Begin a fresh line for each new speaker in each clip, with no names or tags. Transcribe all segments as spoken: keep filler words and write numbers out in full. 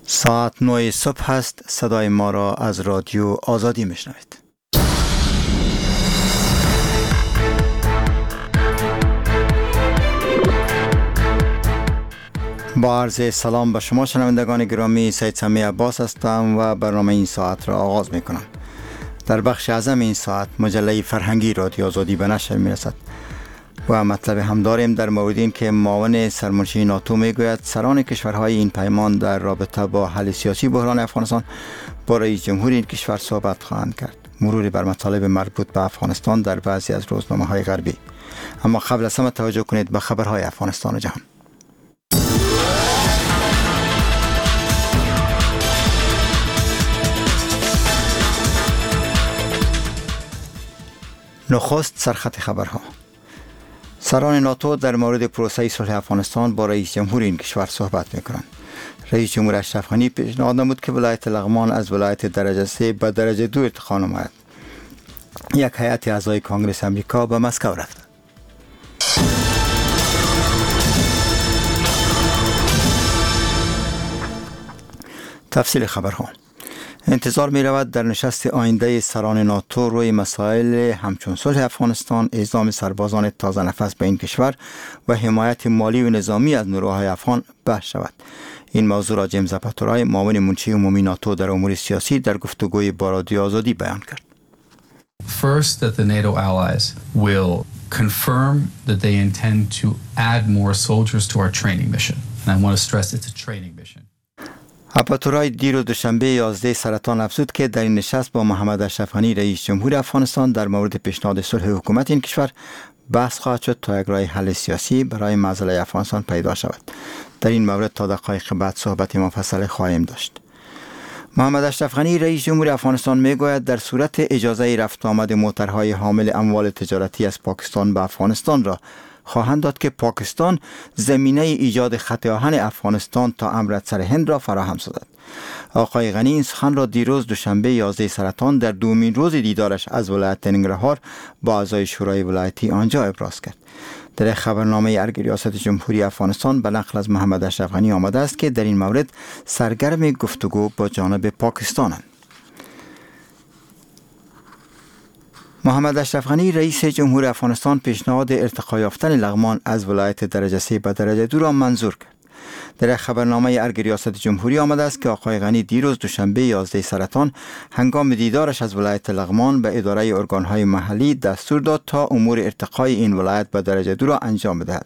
ساعت نه صبح است. صدای ما را از رادیو آزادی میشنوید. با عرض سلام به شما شنوندگان گرامی، سید سمی عباس هستم و برنامه این ساعت را آغاز می کنم. در بخش اعظم این ساعت مجله فرهنگی رادیو آزادی به نشر می رسد و مطلب هم داریم در مورد این که معاون سرمنشی ناتو می گوید سران کشورهای این پیمان در رابطه با حل سیاسی بحران افغانستان با رئیس جمهور این کشور صحبت خواهند کرد. مروری بر مطالب مربوط به افغانستان در بعضی از روزنامه‌های غربی. اما قبل از همه توجه کنید به خبرهای افغانستان و جهان. نخست سرخط خبرها. سران ناتو در مورد پروسه صلح افغانستان با رئیس جمهور این کشور صحبت می‌کنند. رئیس جمهور اشرف غنی پیشنهاد نمود که ولایت لغمان از ولایت درجه سه به درجه دو ارتقا نماید. یک هیئت اعضای کنگره امریکا به مسکو رفت. تفصیل خبرها. انتظار می رود در نشست آینده سران ناتو روی مسائل همچون صلح افغانستان، اعزام سربازان تازه نفس به این کشور و حمایت مالی و نظامی از نیروهای افغان بحث شود. این موضوع را جیمز اپاتورای، معاون منشی عمومی ناتو در امور سیاسی، در گفتگوی با رادیو آزادی بیان کرد.
First, that the NATO allies will confirm that they intend to add more soldiers to our training mission. And I want to stress it's a training mission.
اپاتورای دیروز دوشنبه یازده سرطان افزود که در این نشست با محمد اشرف غنی رئیس جمهور افغانستان در مورد پیشنهاد صلح حکومت این کشور بحث خواهد شد تا یک راه حل سیاسی برای مسئله افغانستان پیدا شود. در این مورد تا دقایق بعد صحبت مفصل خواهیم داشت. محمد اشرف غنی رئیس جمهور افغانستان میگوید در صورت اجازه رفت آمد موترهای حامل اموال تجارتی از پاکستان به افغانستان را خواهند داد که پاکستان زمینه ایجاد خط آهن افغانستان تا امرتسر هند را فراهم سازد. آقای غنی این سخن را دیروز دوشنبه یازده سرطان در دومین روز دیدارش از ولایت ننگرهار با اعضای شورای ولایتی آنجا ابراز کرد. در خبرنامه ارگ ریاست جمهوری افغانستان به نقل از محمد اشرف غنی آمده است که در این مورد سرگرم گفتگو با جانب پاکستانند. محمد اشرف غنی رئیس جمهور افغانستان پیشنهاد ارتقا یافتن لغمان از ولایت درجه سه به درجه دو را منظور کرد. در خبرنامه ارگ ریاست جمهوری آمده است که آقای غنی دیروز دوشنبه یازده سرطان هنگام دیدارش از ولایت لغمان به اداره ارگانهای محلی دستور داد تا امور ارتقای این ولایت به درجه دو را انجام بدهد.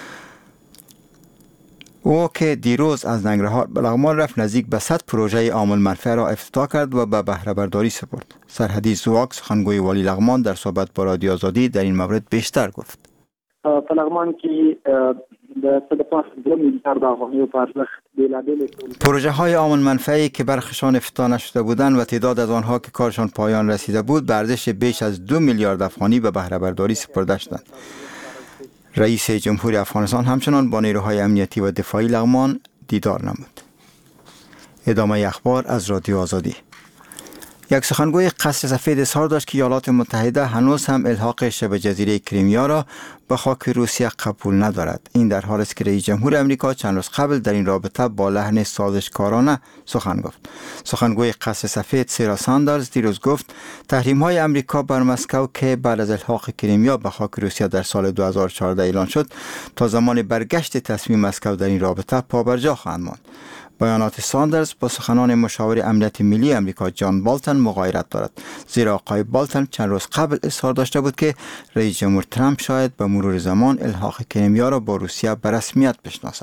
او که دیروز از ننگرهار به لغمان رفت نزدیک به صد پروژه عامل منفعه را افتتاح کرد و به بهره برداری سپرد. سرحدی زواک، سخنگوی والی لغمان، در صحبت با رادیو آزادی در این مورد بیشتر گفت.
په لغمان کې د صد و پنځه میلیارد افغانۍ په ارزښت بیلابیل
پروژه های عامل منفعی که برخشان افتتاح نشده بودند و تعداد از آنها که کارشان پایان رسیده بود به ارزش بیش از دو میلیارد افغانی به بهره برداری سپرده شدند. رئیس جمهور افغانستان همچنان با نیروهای امنیتی و دفاعی لغمان دیدار نمود. ادامه اخبار از رادیو آزادی. یک سخنگوی قصر سفید اظهار داشت که ایالات متحده هنوز هم الحاق شبه جزیره کریمیا را به خاک روسیه قبول ندارد. این در حالی است که رئیس جمهور امریکا چند روز قبل در این رابطه با لحن سازشکارانه سخن گفت. سخنگوی قصر سفید سارا ساندرز دیروز گفت تحریم‌های امریکا بر مسکو که بعد از الحاق کریمیا به خاک روسیه در سال دو هزار و چهارده اعلان شد تا زمان برگشت تصمیم مسکو در این رابطه پابرجا خواهند ماند. بیانات ساندرز با سخنان مشاور امنیت ملی امریکا جان بالتن مغایرت دارد، زیرا آقای بالتن چند روز قبل اظهار داشته بود که رئیس جمهور ترامپ شاید به مرور زمان الحاق کریمیا را با روسیه به رسمیت بشناسد.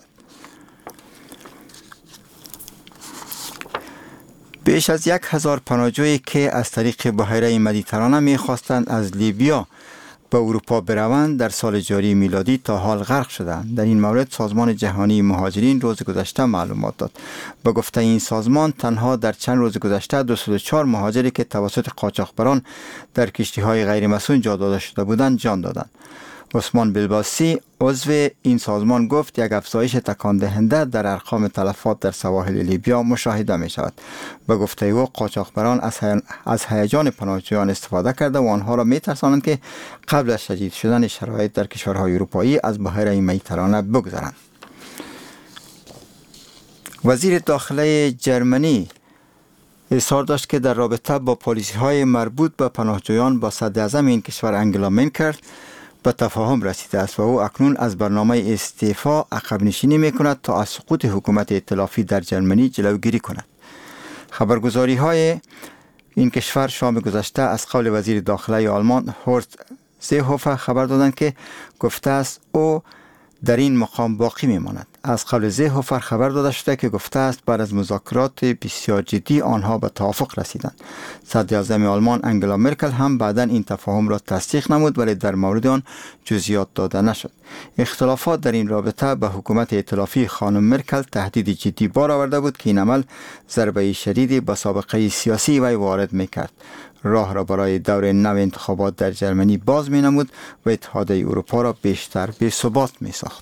بیش از یک هزار پناهجویی که از طریق بحیره مدیترانه می‌خواستند از لیبیا به اروپا بروند در سال جاری میلادی تا حال غرق شدند. در این مورد سازمان جهانی مهاجرین روز گذشته معلومات داد. به گفته این سازمان تنها در چند روز گذشته دویست و چهار مهاجری که توسط قاچاقبران در کشتی‌های غیر مسئول جا داده شده بودند جان دادند. عثمان بلباسی عضو این سازمان گفت یک افزایش تکان دهنده در ارقام تلفات در سواحل لیبیا مشاهده می شود. به گفته او قاچاقبران از هیجان پناهجویان استفاده کرده و آنها را می ترسانند که قبل از شدید شدن شرایط در کشورهای اروپایی از بحیره مدیترانه بگذرند. وزیر داخله جرمنی اظهار داشت که در رابطه با پالیسی‌های مربوط به پناهجویان با صدر اعظم این کشور انگلا مرکل به تفاهم رسیده است و او اکنون از برنامه استعفا عقب نشینی می‌کند تا از سقوط حکومت ائتلافی در جرمنی جلوگیری کند. خبرگزاری‌های این کشور شام گذشته از قول وزیر داخله آلمان هورست زیهوفر خبر دادند که گفته است او در این مقام باقی میماند. از قول زیهوفر خبر داده شده که گفته است بعد از مذاکرات بسیار جدی آنها به توافق رسیدند. صدر اعظم آلمان انگلا مرکل هم بعداً این تفاهم را تصدیق نمود ولی در مورد آن جزئیات داده نشد. اختلافات در این رابطه به حکومت ائتلافی خانم مرکل تهدید جدی بار آورده بود که این عمل ضربه شدیدی به سابقه سیاسی وی وارد میکرد. راه را برای دور نو انتخابات در جرمنی باز می نمود و اتحادیه اروپا را بیشتر بی‌ثبات می ساخت.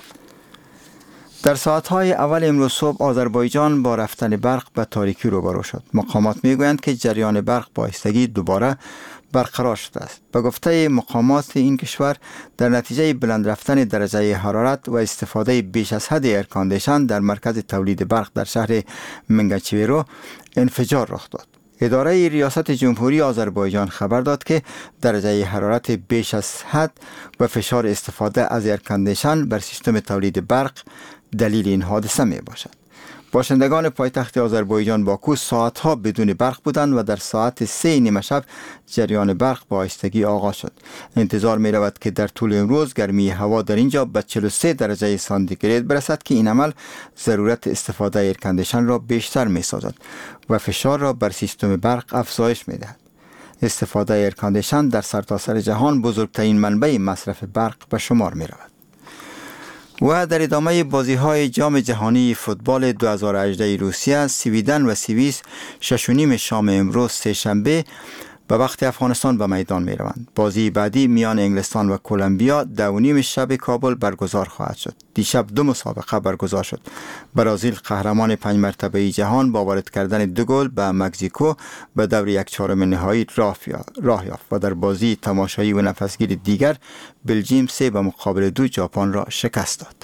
در ساعتهای اول امروز صبح آذربایجان با رفتن برق به تاریکی روبرو شد. مقامات می گویند که جریان برق با آهستگی دوباره برقرار شده است. به گفته مقامات این کشور در نتیجه بلند رفتن درجه حرارت و استفاده بیش از حد ایرکاندیشن در مرکز تولید برق در شهر منگچیویرو انفجار رخ داد. اداره ریاست جمهوری آذربایجان خبر داد که درجه حرارت بیش از حد و فشار استفاده از ایرکاندیشن بر سیستم تولید برق دلیل این حادثه می باشد. باشندگان پایتخت آذربایجان باکو ساعتها بدون برق بودند و در ساعت سه نیمه شب جریان برق با آهستگی آغاز شد. انتظار می رود که در طول امروز گرمی هوا در اینجا به چهل و سه درجه سانتیگراد برسد که این عمل ضرورت استفاده ایرکاندیشن را بیشتر می سازد و فشار را بر سیستم برق افزایش می دهد. استفاده ایرکاندیشن در سرتاسر جهان بزرگترین منبع مصرف برق به شمار می رود. و در ادامه بازی های جام جهانی فوتبال دو هزار و هجده روسیه، سویدن و سوئیس شش و نیم شام امروز سه شنبه به وقت افغانستان به میدان می روند. بازی بعدی میان انگلستان و کلمبیا دو و نیم شب کابل برگزار خواهد شد. دیشب دو مسابقه برگزار شد. برزیل قهرمان پنج مرتبه جهان با وارد کردن دو گل به مکزیکو به دور یک چهارم نهایی راه یافت و در بازی تماشایی و نفسگیر دیگر بلژیم سه به مقابل دو ژاپن را شکست داد.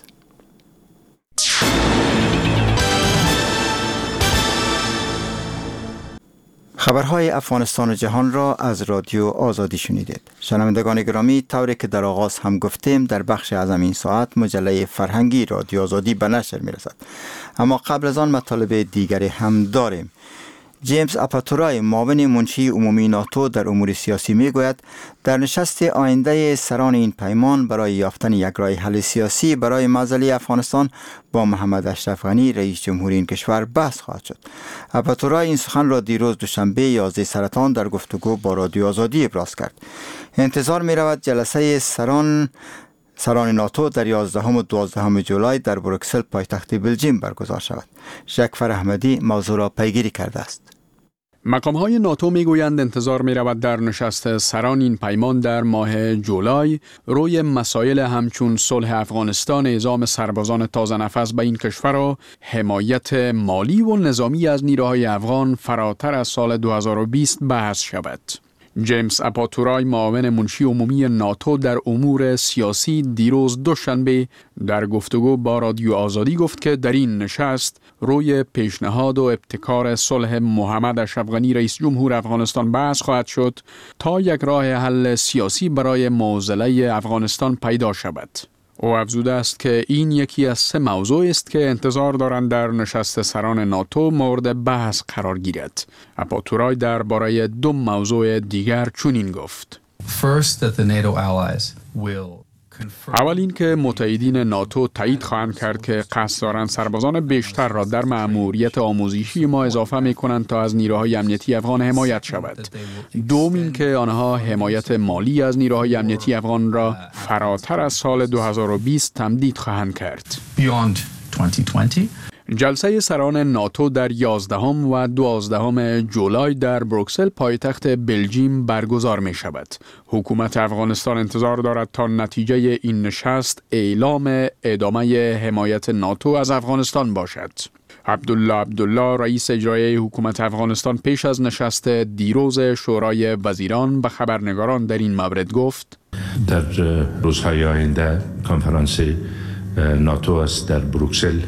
خبرهای افغانستان و جهان را از رادیو آزادی شنیدید. شنوندگان گرامی، طوری که در آغاز هم گفتیم در بخش اعظم این ساعت مجله فرهنگی رادیو آزادی به نشر می رسد. اما قبل از آن مطالب دیگری هم داریم. جیمز آپاتورای معاون منشی عمومی ناتو در امور سیاسی می گوید در نشست آینده سران این پیمان برای یافتن یک راه حل سیاسی برای معضله افغانستان با محمد اشرف غنی رئیس جمهوری این کشور بحث خواهد شد. آپاتورای این سخن را دیروز دوشنبه یازده سرطان در گفتگو با رادیو آزادی ابراز کرد. انتظار می رود جلسه سران سران ناتو در یازدهم و دوازدهم جولای در بروکسل پایتخت بلژیم برگزار شود. شکفر احمدی موضوع را پیگیری کرده است.
مقام‌های ناتو می‌گویند انتظار می‌رود در نشست سران این پیمان در ماه جولای روی مسائل همچون صلح افغانستان، اعزام سربازان تازه نفس به این کشور و حمایت مالی و نظامی از نیروهای افغان فراتر از سال دو هزار و بیست بحث شود. جیمز آپاتورای معاون منشی عمومی ناتو در امور سیاسی دیروز دوشنبه در گفتگو با رادیو آزادی گفت که در این نشست روی پیشنهاد و ابتکار صلح محمد اشرف غنی رئیس جمهور افغانستان بحث خواهد شد تا یک راه حل سیاسی برای معضله افغانستان پیدا شود. او افزوده است که این یکی از سه موضوع است که انتظار دارند در نشست سران ناتو مورد بحث قرار گیرد. آپاتورای درباره دو موضوع دیگر چنین گفت.
First, that the NATO allies will
اول این که متحدین ناتو تایید خواهند کرد که قصد دارند سربازان بیشتر را در مأموریت آموزشی ما اضافه می کنند تا از نیروهای امنیتی افغان حمایت شود. دوم این که آنها حمایت مالی از نیروهای امنیتی افغان را فراتر از سال دو هزار و بیست تمدید خواهند کرد.
beyond twenty twenty.
جلسه سران ناتو در یازدهم و دوازدهم جولای در بروکسل پایتخت بلژیم برگزار می شود. حکومت افغانستان انتظار دارد تا نتیجه این نشست اعلام ادامه حمایت ناتو از افغانستان باشد. عبدالله عبدالله رئیس اجرایی حکومت افغانستان پیش از نشست دیروز شورای وزیران به خبرنگاران در این مورد گفت:
در روزهای آینده کنفرانس ناتو است در بروکسل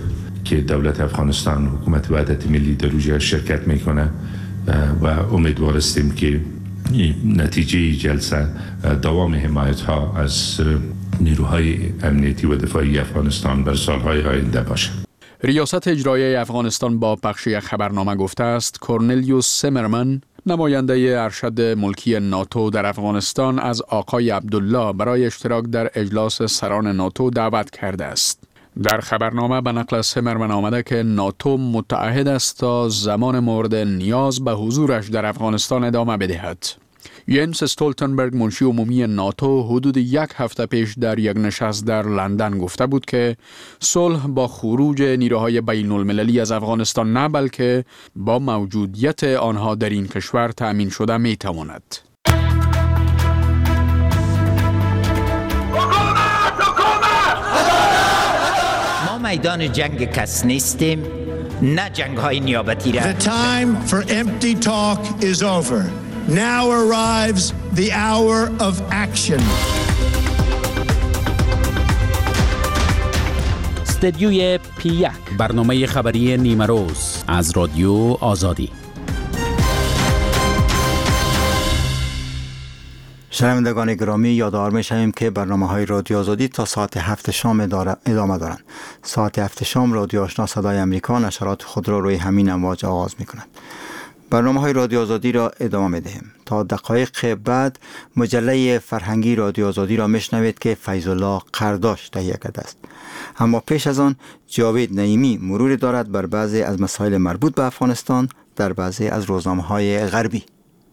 که دولت افغانستان، حکومت وحدت ملی در اونجا شرکت میکنه و امیدوار هستیم که نتیجه جلسه دوام حمایت ها از نیروهای امنیتی و دفاعی افغانستان بر سالهای آینده باشد.
ریاست اجرایی افغانستان با پخش یک خبرنامه گفته است کورنلیوس سیمرمن، نماینده ارشد ملکی ناتو در افغانستان، از آقای عبدالله برای اشتراک در اجلاس سران ناتو دعوت کرده است. در خبرنامه به نقل سیمرمن آمده که ناتو متعهد است تا زمان مورد نیاز به حضورش در افغانستان ادامه بدهد. ینس استولتنبرگ، منشی عمومی ناتو، حدود یک هفته پیش در یک نشست در لندن گفته بود که صلح با خروج نیروهای بین المللی از افغانستان نه بلکه با موجودیت آنها در این کشور تأمین شده می تواند.
ما میدان جنگ کس نیستیم، نه جنگ های نیابتی را.
The time for empty talk is over. Now arrives the hour of action.
استدیوی پی یک، برنامه خبری نیمه روز از رادیو آزادی.
شنوندگان گرامی، یادآور می‌شویم که برنامه‌های رادیو آزادی تا ساعت هفت شام ادامه دارند. ساعت هفت شام رادیو آشنا صدای امریکا نشرات خود را روی همین امواج آغاز می‌کند. برنامه‌های رادیو آزادی را ادامه می‌دهیم. تا دقایق بعد مجله فرهنگی رادیو آزادی را میشنوید که فیض الله قرداش تهیه کرده است. اما پیش از آن جاوید نعیمی مروری دارد بر بعضی از مسائل مربوط به افغانستان در بعضی از روزنامه‌های غربی.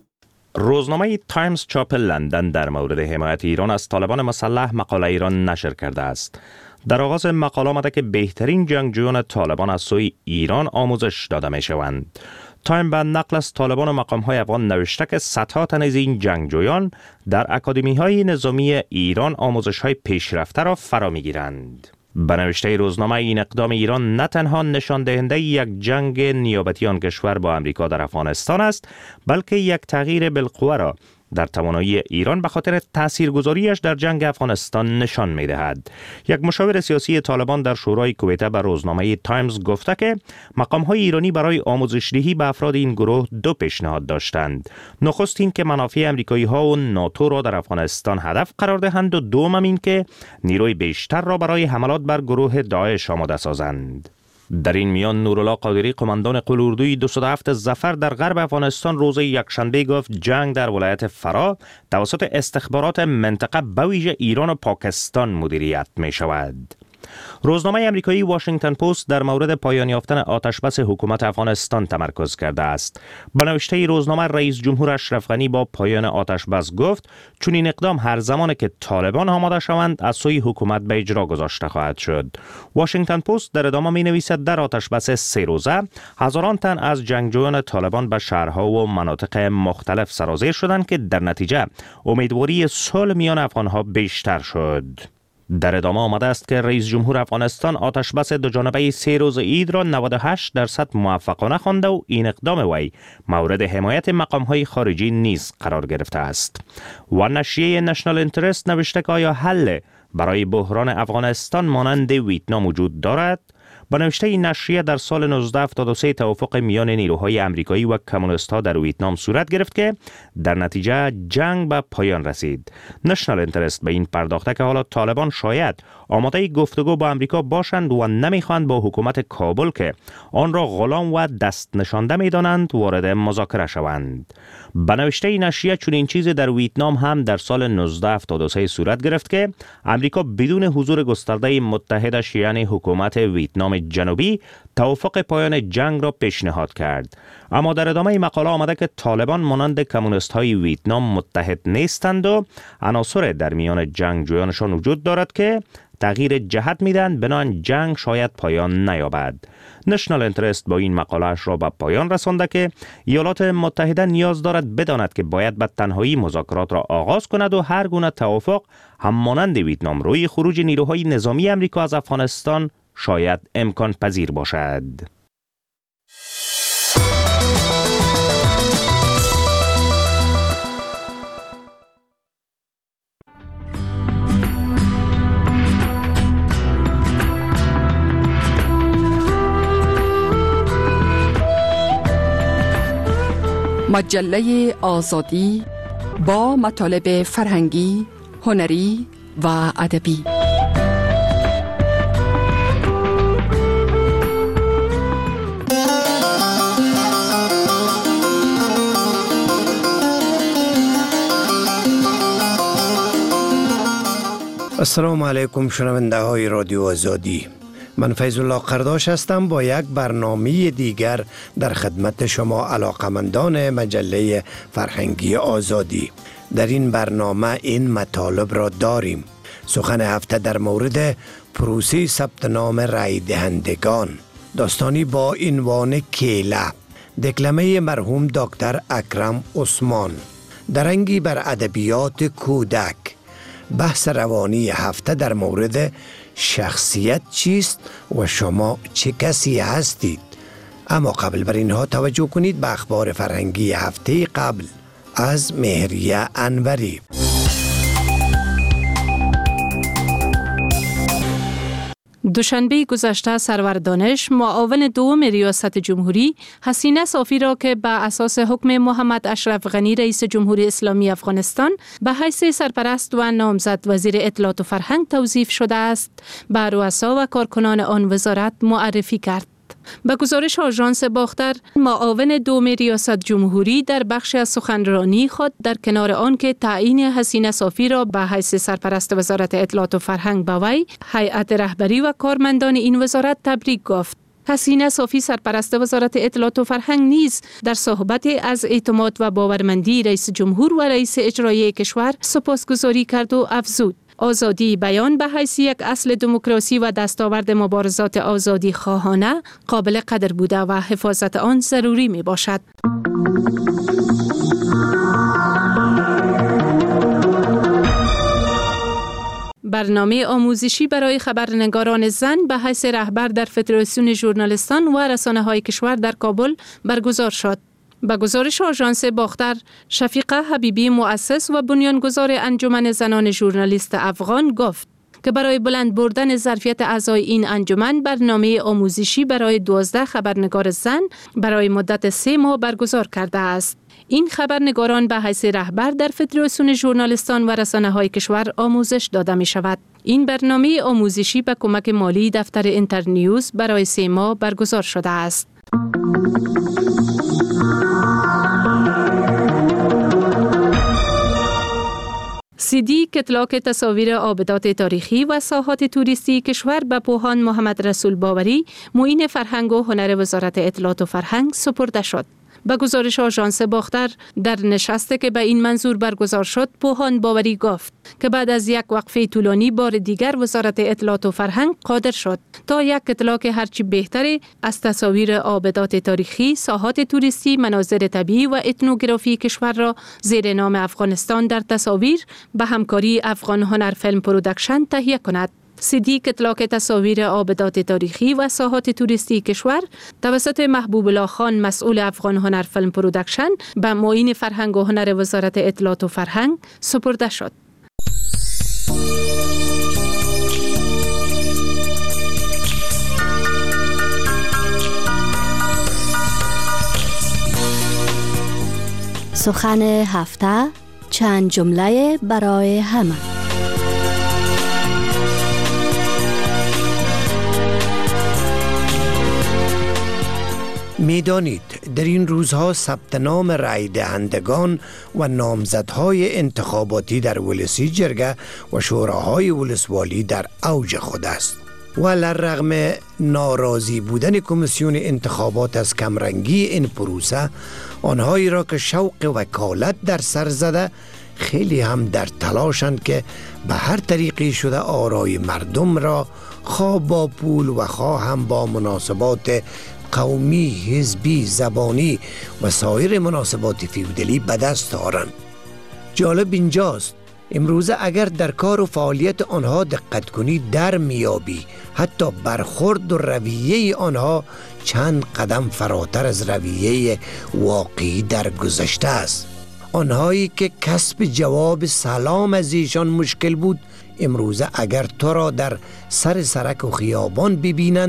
روزنامه تایمز چاپ لندن در مورد حمایت ایران از طالبان مسلح مقاله ایران نشر کرده است. در آغاز مقاله آمده که بهترین جنگجویان طالبان از سوی ایران آموزش داده می شوند. تایم به نقل از طالبان و مقام‌های افغان نوشته که صدها تن از این جنگجویان در اکادمی‌های نظامی ایران آموزش‌های پیشرفته را فرا می‌گیرند. به نوشته روزنامه این اقدام ایران نه تنها نشان دهنده یک جنگ نیابتی آن کشور با امریکا در افغانستان است، بلکه یک تغییر بالقوه را در توانایی ایران به خاطر تاثیرگذاریش در جنگ افغانستان نشان می‌دهد. یک مشاور سیاسی طالبان در شورای کویته به روزنامه تایمز گفته که مقام‌های ایرانی برای آموزش‌دهی به افراد این گروه دو پیشنهاد داشتند. نخست این که منافع آمریکایی‌ها و ناتو را در افغانستان هدف قرار دهند و دوم این که نیروی بیشتر را برای حملات بر گروه داعش آماده سازند. در این میان نورالله قادری، قماندان قلاردوی دویست و هفت ظفر در غرب افغانستان، روز یکشنبه گفت جنگ در ولایت فرا توسط استخبارات منطقه به ویژه ایران و پاکستان مدیریت می شود. روزنامه امریکایی واشنگتن پست در مورد پایان یافتن آتشبس حکومت افغانستان تمرکز کرده است. به نوشته روزنامه رئیس جمهور اشرف غنی با پایان آتشبس گفت چون این اقدام هر زمان که طالبان آماده شوند از سوی حکومت به اجرا گذاشته خواهد شد. واشنگتن پست در ادامه می نویسد در آتشبس سه روزه هزاران تن از جنگجویان طالبان به شهرها و مناطق مختلف سرازیر شدند که در نتیجه امیدواری صلح میان افغانها بیشتر شد. در ادامه آمده است که رئیس جمهور افغانستان آتشبس دو جانبه سه روز عید را نود و هشت درصد موفقانه خوانده و این اقدام وی مورد حمایت مقام‌های خارجی نیز قرار گرفته است. و نشریه نشنال اینترست نوشته که آیا حل برای بحران افغانستان مانند ویتنام وجود دارد؟ با نوشته این نشریه در سال نوزده هفتاد و سه توافق میان نیروهای امریکایی و کمونیست‌ها در ویتنام صورت گرفت که در نتیجه جنگ به پایان رسید. نشنال اینترست به این پرداخته که حالا طالبان شاید آماده گفتگو با امریکا باشند و نمیخواهند با حکومت کابل که آن را غلام و دست نشانده میدانند وارد مذاکره شوند. به نوشته این نشریه چنین چیزی در ویتنام هم در سال نوزده هفتاد و سه صورت گرفت که امریکا بدون حضور گسترده متحدش یعنی حکومت ویتنام جنوبی توافق پایان جنگ را پیشنهاد کرد. اما در ادامه مقاله آمده که طالبان مانند کمونیست های ویتنام متحد نیستند و عناصر در میان جنگجویانشان وجود دارد که تغییر جهت میدن بنابراین جنگ شاید پایان نیابد. نشنال اینترست با این مقاله‌اش را به پایان رسانده که ایالات متحده نیاز دارد بداند که باید به تنهایی مذاکرات را آغاز کند و هر گونه توافق هم مانند ویتنام روی خروج نیروهای نظامی آمریکا از افغانستان شاید امکان پذیر باشد.
مجله آزادی با مطالب فرهنگی، هنری و ادبی.
السلام علیکم شنونده های رادیو آزادی. من فیض الله قرداش هستم با یک برنامه دیگر در خدمت شما علاقمندان مجله فرهنگی آزادی. در این برنامه این مطالب را داریم: سخن هفته در مورد پروسه ثبت نام رای دهندگان، داستانی با عنوان کیله، دکلمه مرحوم دکتر اکرم عثمان، درنگی بر ادبیات کودک، بحث روانی هفته در مورد شخصیت چیست و شما چه کسی هستید. اما قبل بر اینها توجه کنید به اخبار فرهنگی هفته قبل از مهریه انوری.
دوشنبه گذشته سرور دانش معاون دوم ریاست جمهوری حسینه صافی را که به اساس حکم محمد اشرف غنی رئیس جمهوری اسلامی افغانستان به حیث سرپرست و نامزد وزیر اطلاعات و فرهنگ توصیف شده است، به رؤسا و کارکنان آن وزارت معرفی کرد. به گزارش آژانس باختر، معاون دوم ریاست جمهوری در بخش از سخنرانی خود در کنار آن که تعیین حسینه صافی را به حیث سرپرست وزارت اطلاعات و فرهنگ به وی، هیئت رهبری و کارمندان این وزارت تبریک گفت. حسینه صافی سرپرست وزارت اطلاعات و فرهنگ نیز در صحبت از اعتماد و باورمندی رئیس جمهور و رئیس اجرایی کشور سپاسگزاری کرد و افزود: آزادی بیان به حیث یک اصل دموکراسی و دستاورد مبارزات آزادی خواهانه قابل قدر بوده و حفاظت آن ضروری می باشد. برنامه آموزشی برای خبرنگاران زن به حیث رهبر در فدراسیون ژورنالیستان و رسانه‌های کشور در کابل برگزار شد. به گزارش آژانس باختر، شفیقه حبیبی مؤسس و بنیانگذار انجمن زنان ژورنالیست افغان گفت که برای بلند بردن ظرفیت اعضای این انجمن برنامه آموزشی برای دوازده خبرنگار زن برای مدت سه ماه برگزار کرده است. این خبرنگاران به حیث رهبر در فدراسیون ژورنالیستان و رسانه‌های کشور آموزش داده می شود. این برنامه آموزشی به کمک مالی دفتر اینترنیوز برای سه ماه برگزار شده است. سیدی کتلاک تصاویر آبدات تاریخی و ساحات توریستی کشور به پوهان محمد رسول باوری، معین فرهنگ و هنر وزارت اطلاعات و فرهنگ سپرده شد. به گزارش آژانس باختر، در نشستی که به این منظور برگزار شد، پوهان باوری گفت که بعد از یک وقفه طولانی بار دیگر وزارت اطلاعات و فرهنگ قادر شد تا یک کتلاک هرچی بهتری از تصاویر آبدات تاریخی، ساحات توریستی، مناظر طبیعی و اتنوگرافی کشور را زیر نام افغانستان در تصاویر به همکاری افغان هنر فیلم پرودکشن تهیه کند. سیدی کتلاک تصاویر آبدات تاریخی و ساحات توریستی کشور توسط محبوب الله خان مسئول افغان هنر فیلم پرودکشن به معین فرهنگ و هنر وزارت اطلاعات و فرهنگ سپرده شد.
سخن هفته، چند جمله برای همه.
میدانید در این روزها ثبت نام رای دهندگان و نامزدهای انتخاباتی در ولسی جرگه و شوراهای ولسوالی در اوج خود است و لرغم ناراضی بودن کمیسیون انتخابات از کمرنگی این پروسه، آنهایی را که شوق وکالت در سر زده خیلی هم در تلاشند که به هر طریقی شده آرای مردم را خواه با پول و خواه هم با مناسبات قومی، حزبی، زبانی و سایر مناسبات فیودالی به دست آورند. جالب اینجاست امروزه اگر در کار و فعالیت آنها دقت کنی در میابی حتی برخورد و رویه آنها چند قدم فراتر از رویه واقعی در گذشته است. آنهایی که کسب جواب سلام از ایشان مشکل بود، امروزه اگر تو را در سر سرک و خیابان ببینند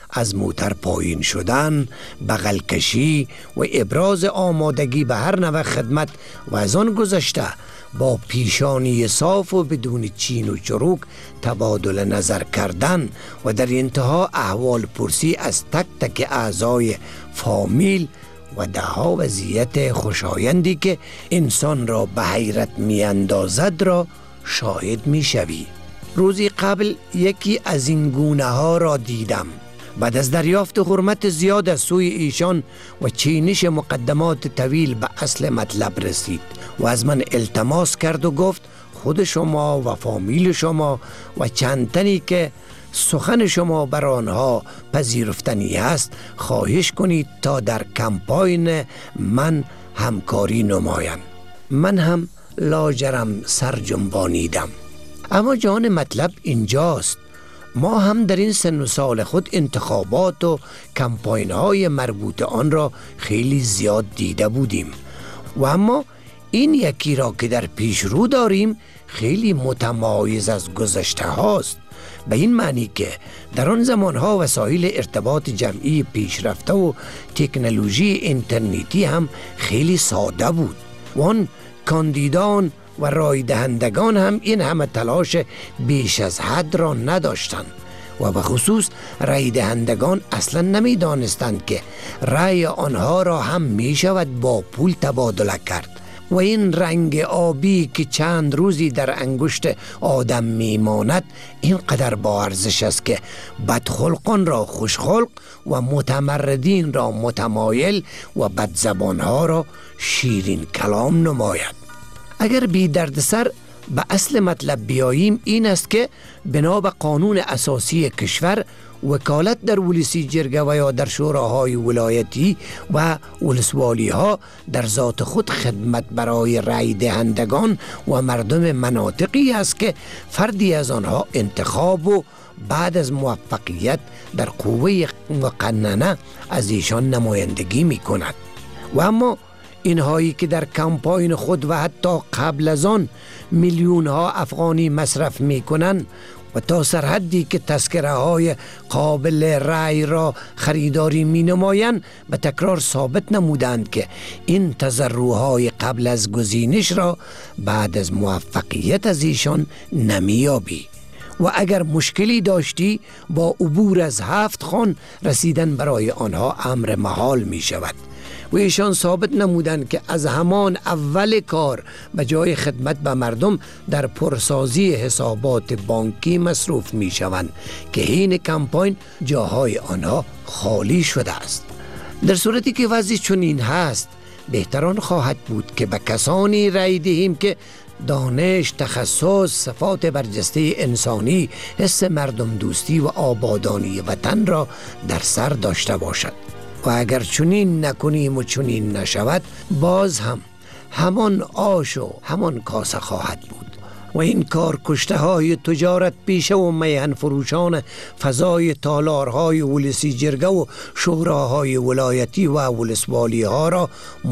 از موتر پایین شدن، بغل کشی و ابراز آمادگی به هر نوع خدمت و از آن گذشته با پیشانی صاف و بدون چین و چروک تبادل نظر کردن و در انتها احوال پرسی از تک تک اعضای فامیل و دهها وضعیت خوشایندی که انسان را به حیرت می اندازد را شاهد می شوی. روزی قبل یکی از این گونه ها را دیدم. بعد از دریافت حرمت زیاد از سوی ایشان و چینش مقدمات طویل به اصل مطلب رسید و از من التماس کرد و گفت خود شما و فامیل شما و چند تنی که سخن شما بر آنها پذیرفتنی است خواهش کنید تا در کمپاین من همکاری نمایند. من هم لاجرم سر جنبانیدم. اما جان مطلب اینجاست، ما هم در این سن و سال خود انتخابات و کمپاین های مربوط آن را خیلی زیاد دیده بودیم و اما این یکی را که در پیش رو داریم خیلی متمایز از گذشته هاست، به این معنی که در آن زمانها وسایل ارتباط جمعی پیشرفته و تکنولوژی اینترنتی هم خیلی ساده بود و آن کاندیدان و رای دهندگان هم این همه تلاش بیش از حد را نداشتند و به خصوص رای دهندگان اصلا نمی دانستند که رای آنها را هم می شود با پول تبادله کرد و این رنگ آبی که چند روزی در انگشت آدم می ماند اینقدر با ارزش است که بدخلقان را خوشخلق و متمردین را متمایل و بدزبانها را شیرین کلام نماید. اگر بی دردسر به اصل مطلب بیاییم این است که بنا به قانون اساسی کشور وکالت در ولسی جرگه و یا در شوراهای ولایتی و ولسوالی ها در ذات خود خدمت برای رای دهندگان و مردم مناطقی است که فردی از آنها انتخاب و بعد از موفقیت در قوه مقننه از ایشان نمایندگی می کند. و اما اینهایی که در کمپاین خود و حتی قبل از آن میلیون ها افغانی مصرف می کنند و تا سرحدی که تذکره های قابل رأی را خریداری می نمایند به تکرار ثابت نمودند که این تضرعهای قبل از گزینش را بعد از موفقیت از ایشان نمیابی و اگر مشکلی داشتی با عبور از هفت خان رسیدن برای آنها امر محال می شود. و ایشان ثابت نمودند که از همان اول کار به جای خدمت به مردم در پرسازی حسابات بانکی مصروف می شوند که حین کمپاین جاهای آنها خالی شده است. در صورتی که وضع چنین هست بهتران خواهد بود که به کسانی رای دهیم که دانش، تخصص، صفات برجسته انسانی، حس مردم دوستی و آبادانی وطن را در سر داشته باشد. و اگر چنین نکنیم و چنین نشود باز هم همان آش و همان کاسه خواهد بود و این کار کشته های تجارت پیشه و میهن فروشان فضای تالارهای ولسی جرگه و شوراهای ولایتی و ولسوالی ها را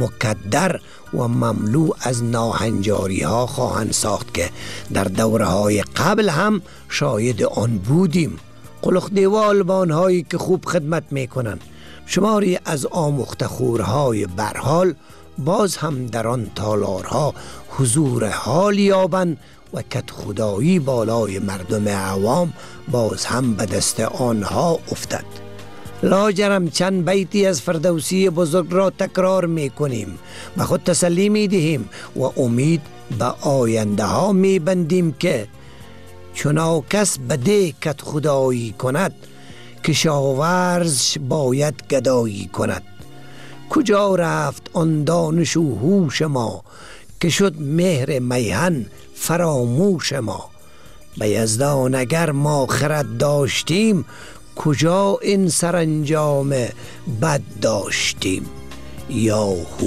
مکدر و مملو از ناهنجاری ها خواهند ساخت که در دوره های قبل هم شاهد آن بودیم. قلخ دیوال بانهایی که خوب خدمت میکنند شماری از آموخته خورهای برحال باز هم در آن تالارها حضور حال یابند و کت خدایی بالای مردم عوام باز هم به دست آنها افتد. لاجرم چند بیتی از فردوسی بزرگ را تکرار می کنیم و خود تسلی می دهیم و امید به آینده ها می بندیم که چنا کس بده کت خدایی کند کشاورز باید گدایی کند. کجا رفت آن دانش و هوش ما که شد مهر میهن فراموش ما. به یزدان اگر ما خرد داشتیم کجا این سرانجام بد داشتیم. یاهو.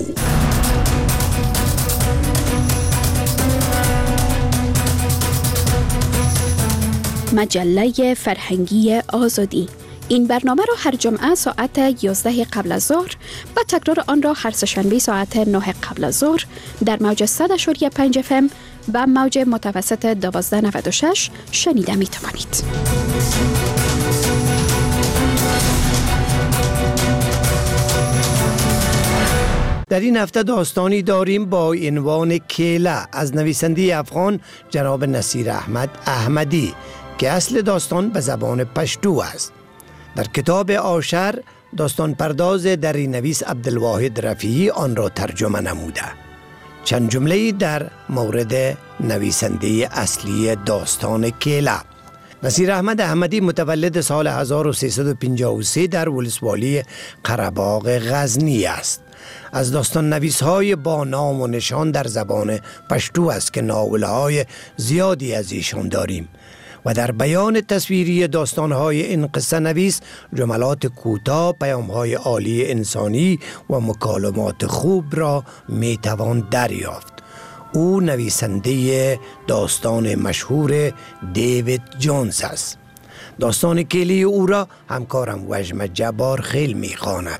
مجله فرهنگی آزادی. این برنامه را هر جمعه ساعت یازده قبل از ظهر و تکرار آن را هر سه‌شنبه ساعت نه قبل از ظهر در موج صد و پنج اف ام و موج متوسط دوازده نود و شش شنیده می توانید.
در این هفته داستانی داریم با عنوان کیله از نویسنده افغان جناب نصیر احمد احمدی که اصل داستان به زبان پشتو است. در کتاب آشر داستان پرداز دری نویس عبدالواحد رفیعی آن را ترجمه نموده. چند جمله در مورد نویسنده اصلی داستان کیله. نصیر احمد احمدی متولد سال هزار و سیصد و پنجاه و سه در ولسوالی قره‌باغ غزنی است. از داستان نویس های با نام و نشان در زبان پشتو است که ناوله های زیادی از ایشان داریم و در بیان تصویری داستان های این قصه نویس جملات کوتاه، پیام های عالی انسانی و مکالمات خوب را می توان دریافت. او نویسنده داستان مشهور دیوید جونز است. داستان کیله او را همکارم وجم جبار خیل می خواند.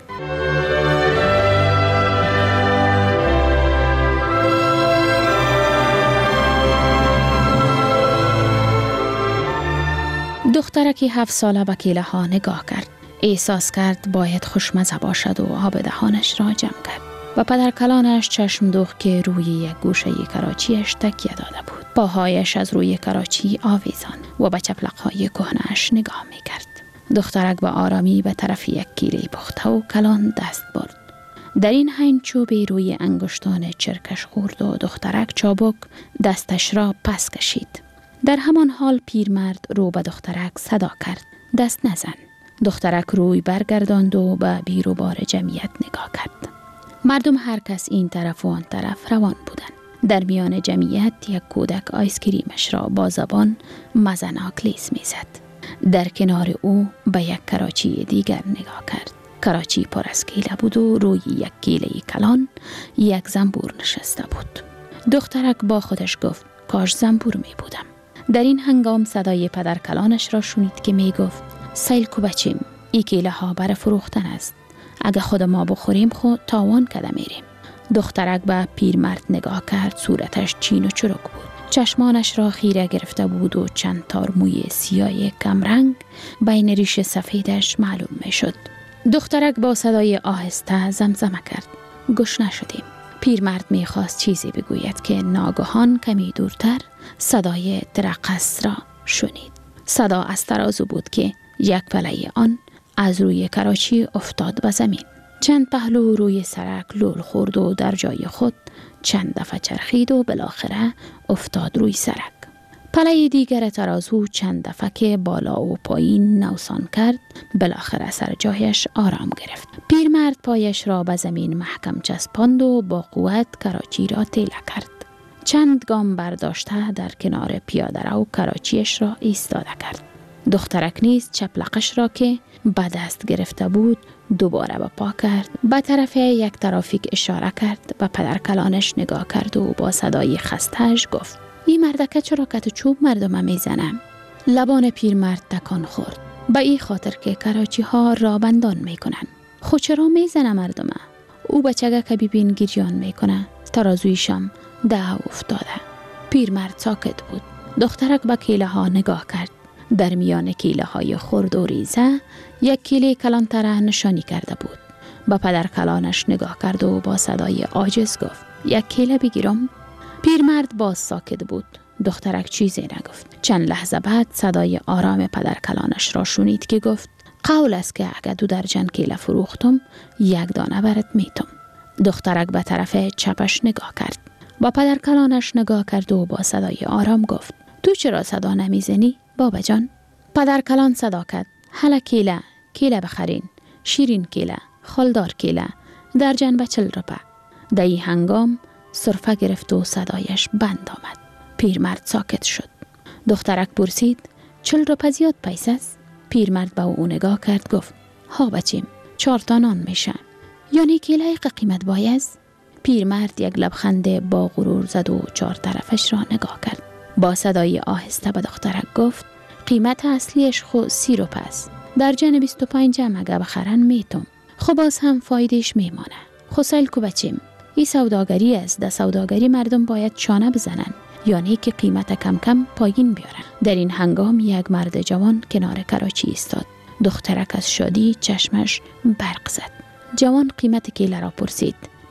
دخترکی هفت ساله به کیله ها نگاه کرد. احساس کرد باید خوشمزه باشد و آب دهانش را جمع کرد. و پدر کلانش چشم دوخت که روی یک گوشه کراچیش تکیه داده بود. پاهایش از روی کراچی آویزان و به چپلقهای کهنه‌اش نگاه می کرد. دخترک به آرامی به طرف یک کیله پخته و کلان دست برد. در این حین چوبی روی انگشتان چرکش خورد و دخترک چابک دستش را پس کشید. در همان حال پیرمرد رو به دخترک صدا کرد: دست نزن. دخترک روی برگرداند و به بیروبار جمعیت نگاه کرد. مردم هر کس این طرف و آن طرف روان بودند. در میان جمعیت یک کودک آیسکریمش را با زبان مزناک لیس میزد. در کنار او به یک کراچی دیگر نگاه کرد. کراچی پر از کیله بود و روی یک کیله کلان یک زنبور نشسته بود. دخترک با خودش گفت: کاش زنبور می بودم. در این هنگام صدای پدر کلانش را شنید که می گفت: سیل کو بچیم، ای کیله ها بر فروختن است. اگه خود ما بخوریم خود تاوان کده میریم. دخترک به پیرمرد نگاه کرد. صورتش چین و چروک بود. چشمانش را خیره گرفته بود و چند تار موی سیاه کمرنگ بین ریش سفیدش معلوم می شد. دخترک با صدای آهسته زمزمه کرد: گوش نشدیم. پیرمرد می خواست چیزی بگوید که ناگهان کمی دورتر صدای ترقص را شنید. صدا از ترازو بود که یک پله آن از روی کراچی افتاد به زمین. چند پهلو روی سرک لول خورد و در جای خود چند دفعه چرخید و بالاخره افتاد روی سرک. پله دیگر ترازو چند دفعه که بالا و پایین نوسان کرد بالاخره سر جایش آرام گرفت. پیرمرد پایش را به زمین محکم چسباند و با قوت کراچی را تیله کرد. چند گام برداشته در کنار پیاده رو کراچیش را ایستاده کرد. دخترک نیز چپلقش را که به دست گرفته بود دوباره به پا کرد. به طرف یک ترافیک اشاره کرد. به پدر کلانش نگاه کرد و با صدای خسته‌اش گفت: این مردکه چرا کت چوب مردم میزنم؟ لبان پیرمرد تکان خورد. به این خاطر که کراچی ها را بندان میکنن. خود چرا میزنه مردم؟ او بچگه که ببین گریان میکنه. ترازویشم ده افتاده. پیرمرد ساکت بود. دخترک به کیله ها نگاه کرد. در میان کیله های خرد و ریزه یک کیله کلانتره نشانی کرده بود. با پدر کلانش نگاه کرد و با صدای عاجز گفت: یک کیله بگیرم؟ پیرمرد باز ساکت بود. دخترک چیزی نگفت. چند لحظه بعد صدای آرام پدر کلانش را شنید که گفت: قول است که اگر دو درجن کیله فروختم یک دانه برات میتم. دخترک به طرف چپش نگاه کرد. با پدر کلانش نگاه کرد و با صدای آرام گفت: تو چرا صدا نمیزنی بابا جان؟ پدر کلان صدا کرد: هلا کیله، کیله بخرین، شیرین کیله، خالدار کیله، درجن به چل روپه. در این هنگام سرفه گرفت و صدایش بند آمد. پیرمرد ساکت شد. دخترک پرسید: چل روپه زیاد پیسه است؟ پیرمرد به او نگاه کرد گفت: ها بچیم، چهار تا نان میشه. یعنی کیله قیمت باید؟ پیرمرد یک لبخند با غرور زد و چهار طرفش را نگاه کرد. با صدای آهسته به دخترک گفت: قیمت اصلیش خو سی روپه است. درجن بیست و پنج هم اگه بخرن میتم. خب باز هم فایدهش میمانه. خو سیل کو بچیم، این سوداگری است. در سوداگری مردم باید چانه بزنن، یعنی که قیمت کم کم پایین بیارن. در این هنگام یک مرد جوان کنار کراچی ایستاد. دخترک از شادی چشمش برق زد. جوان قیمت کیله را پرسید.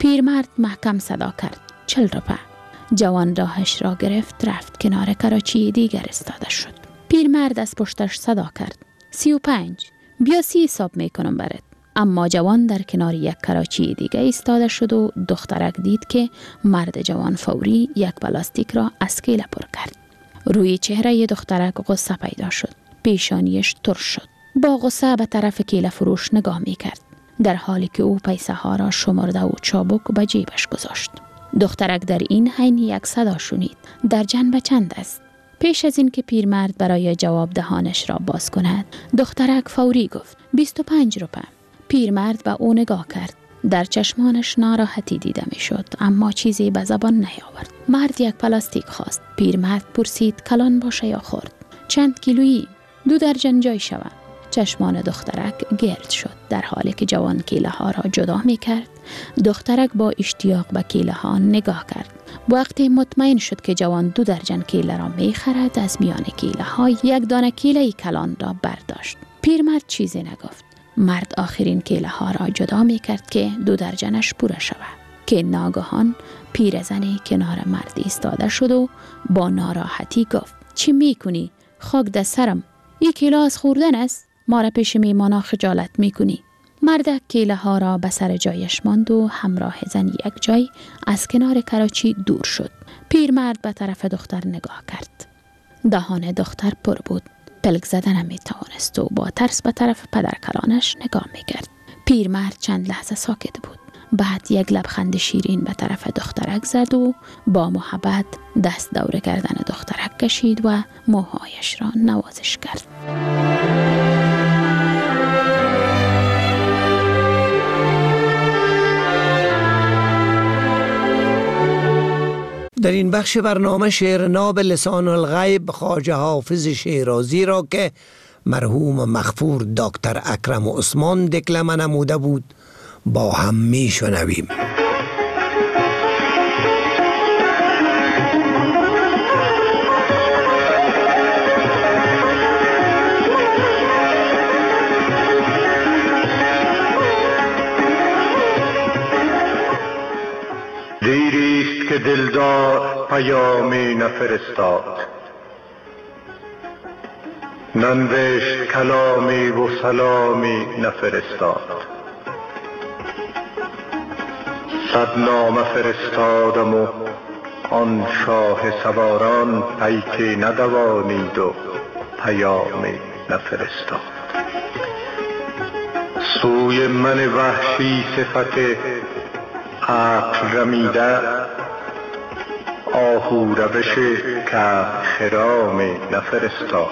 پیرمرد محکم صدا کرد: چل روپه. جوان راهش را گرفت، رفت کنار کراچی دیگر استاده شد. پیرمرد از پشتش صدا کرد: سی و پنج. بیا سی حساب میکنم برات. اما جوان در کنار یک کراچی دیگه ایستاده شد و دخترک دید که مرد جوان فوری یک پلاستیک را از کیله پر کرد. روی چهره دخترک غصه پیدا شد. پیشانیش ترش شد. با غصه به طرف کیله فروش نگاه می کرد، در حالی که او پیسه ها را شمرده و چابک به جیبش گذاشت. دخترک در این حین یک صدا شنید: در جنب چند است؟ پیش از این که پیرمرد برای جواب دهانش را باز کند، دخترک فوری گفت: بیست و پنج روپه. پیرمرد به او نگاه کرد. در چشمانش ناراحتی دیده می شد، اما چیزی به زبان نیاورد. مرد یک پلاستیک خواست. پیرمرد پرسید: کلان باشه یا خرد؟ چند کیلویی؟ دو درجن جای شود. چشمان دخترک گرد شد. در حالی که جوان کیله ها را جدا می کرد، دخترک با اشتیاق به کیله ها نگاه کرد. وقتی مطمئن شد که جوان دو درجن کیله را می خرد، از میان کیله ها یک دانه کیله کلان را برداشت. پیرمرد چیزی نگفت. مرد آخرین کیله ها را جدا می کرد که دو درجنش پوره شود، که ناگهان پیرزنی کنار مرد ایستاده شد و با ناراحتی گفت: چی می کنی؟ خاک در سرم. این کیله از خوردن است؟ ما را پیش میمانا خجالت می کنی. مرد کیله ها را به سر جایش ماند و همراه زن یک جای از کنار کراچی دور شد. پیرمرد به طرف دختر نگاه کرد. دهان دختر پر بود. پلک زدن نمی توانست و با ترس به طرف پدر کلانش نگاه می کرد. پیرمرد چند لحظه ساکت بود. بعد یک لبخند شیرین به طرف دخترک زد و با محبت دست دور گردن دخترک کشید و موهایش را نوازش کرد.
در این بخش برنامه شعر ناب لسان الغیب خواجه حافظ شیرازی را که مرحوم مغفور دکتر اکرم عثمان دکلمه نموده بود با هم می شنویم.
دیریست که دلدار پیامی نفرستاد، ننوشت کلامی و سلامی نفرستاد. صد نامه فرستادم و آن شاه سواران پیکی ندوانید و پیامی نفرستاد. سوی من وحشی صفت عقل رمیده، آهو روش که خرامی نفرستاد.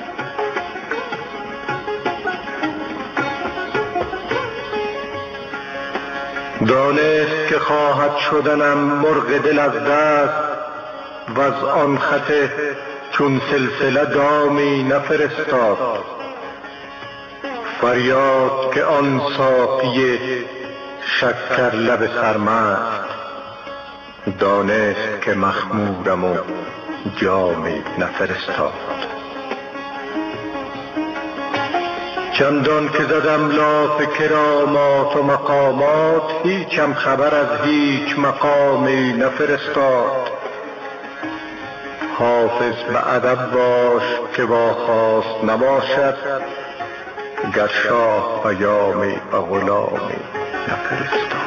دانست که خواهد شدنم مرغ دل از دست، و از آن خط چون سلسله دامی نفرستاد. فریاد که آن ساقی شکر لب سرمست، دانست که مخمورم و جامی نفرستاد. چندان که زدم لاف کرامات و مقامات، هیچم خبر از هیچ مقامی نفرستاد. حافظ به ادب باش که با خواست نباشد، گر شاه پیامی و غلامی نفرستاد.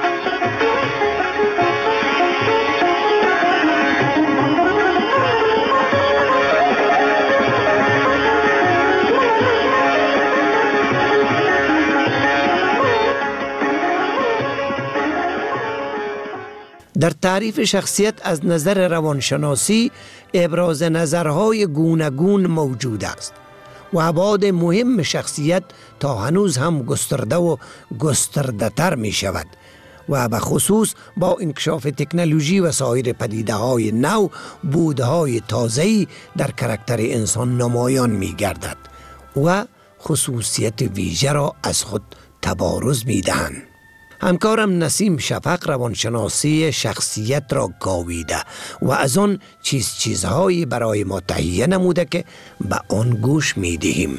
در تعریف شخصیت از نظر روانشناسی ابراز نظرهای گوناگون موجود است و ابعاد مهم شخصیت تا هنوز هم گسترده و گسترده تر می شود و به خصوص با انکشاف تکنولوژی و سایر پدیده های نو بودهای تازه‌ای در کاراکتر انسان نمایان می گردد و خصوصیت ویژه را از خود تبارز می دهند. همکارم نسیم شفق روانشناسی شخصیت را گاویده و از آن چیز چیزهایی برای ما تهیه نموده که به آن گوش می دهیم.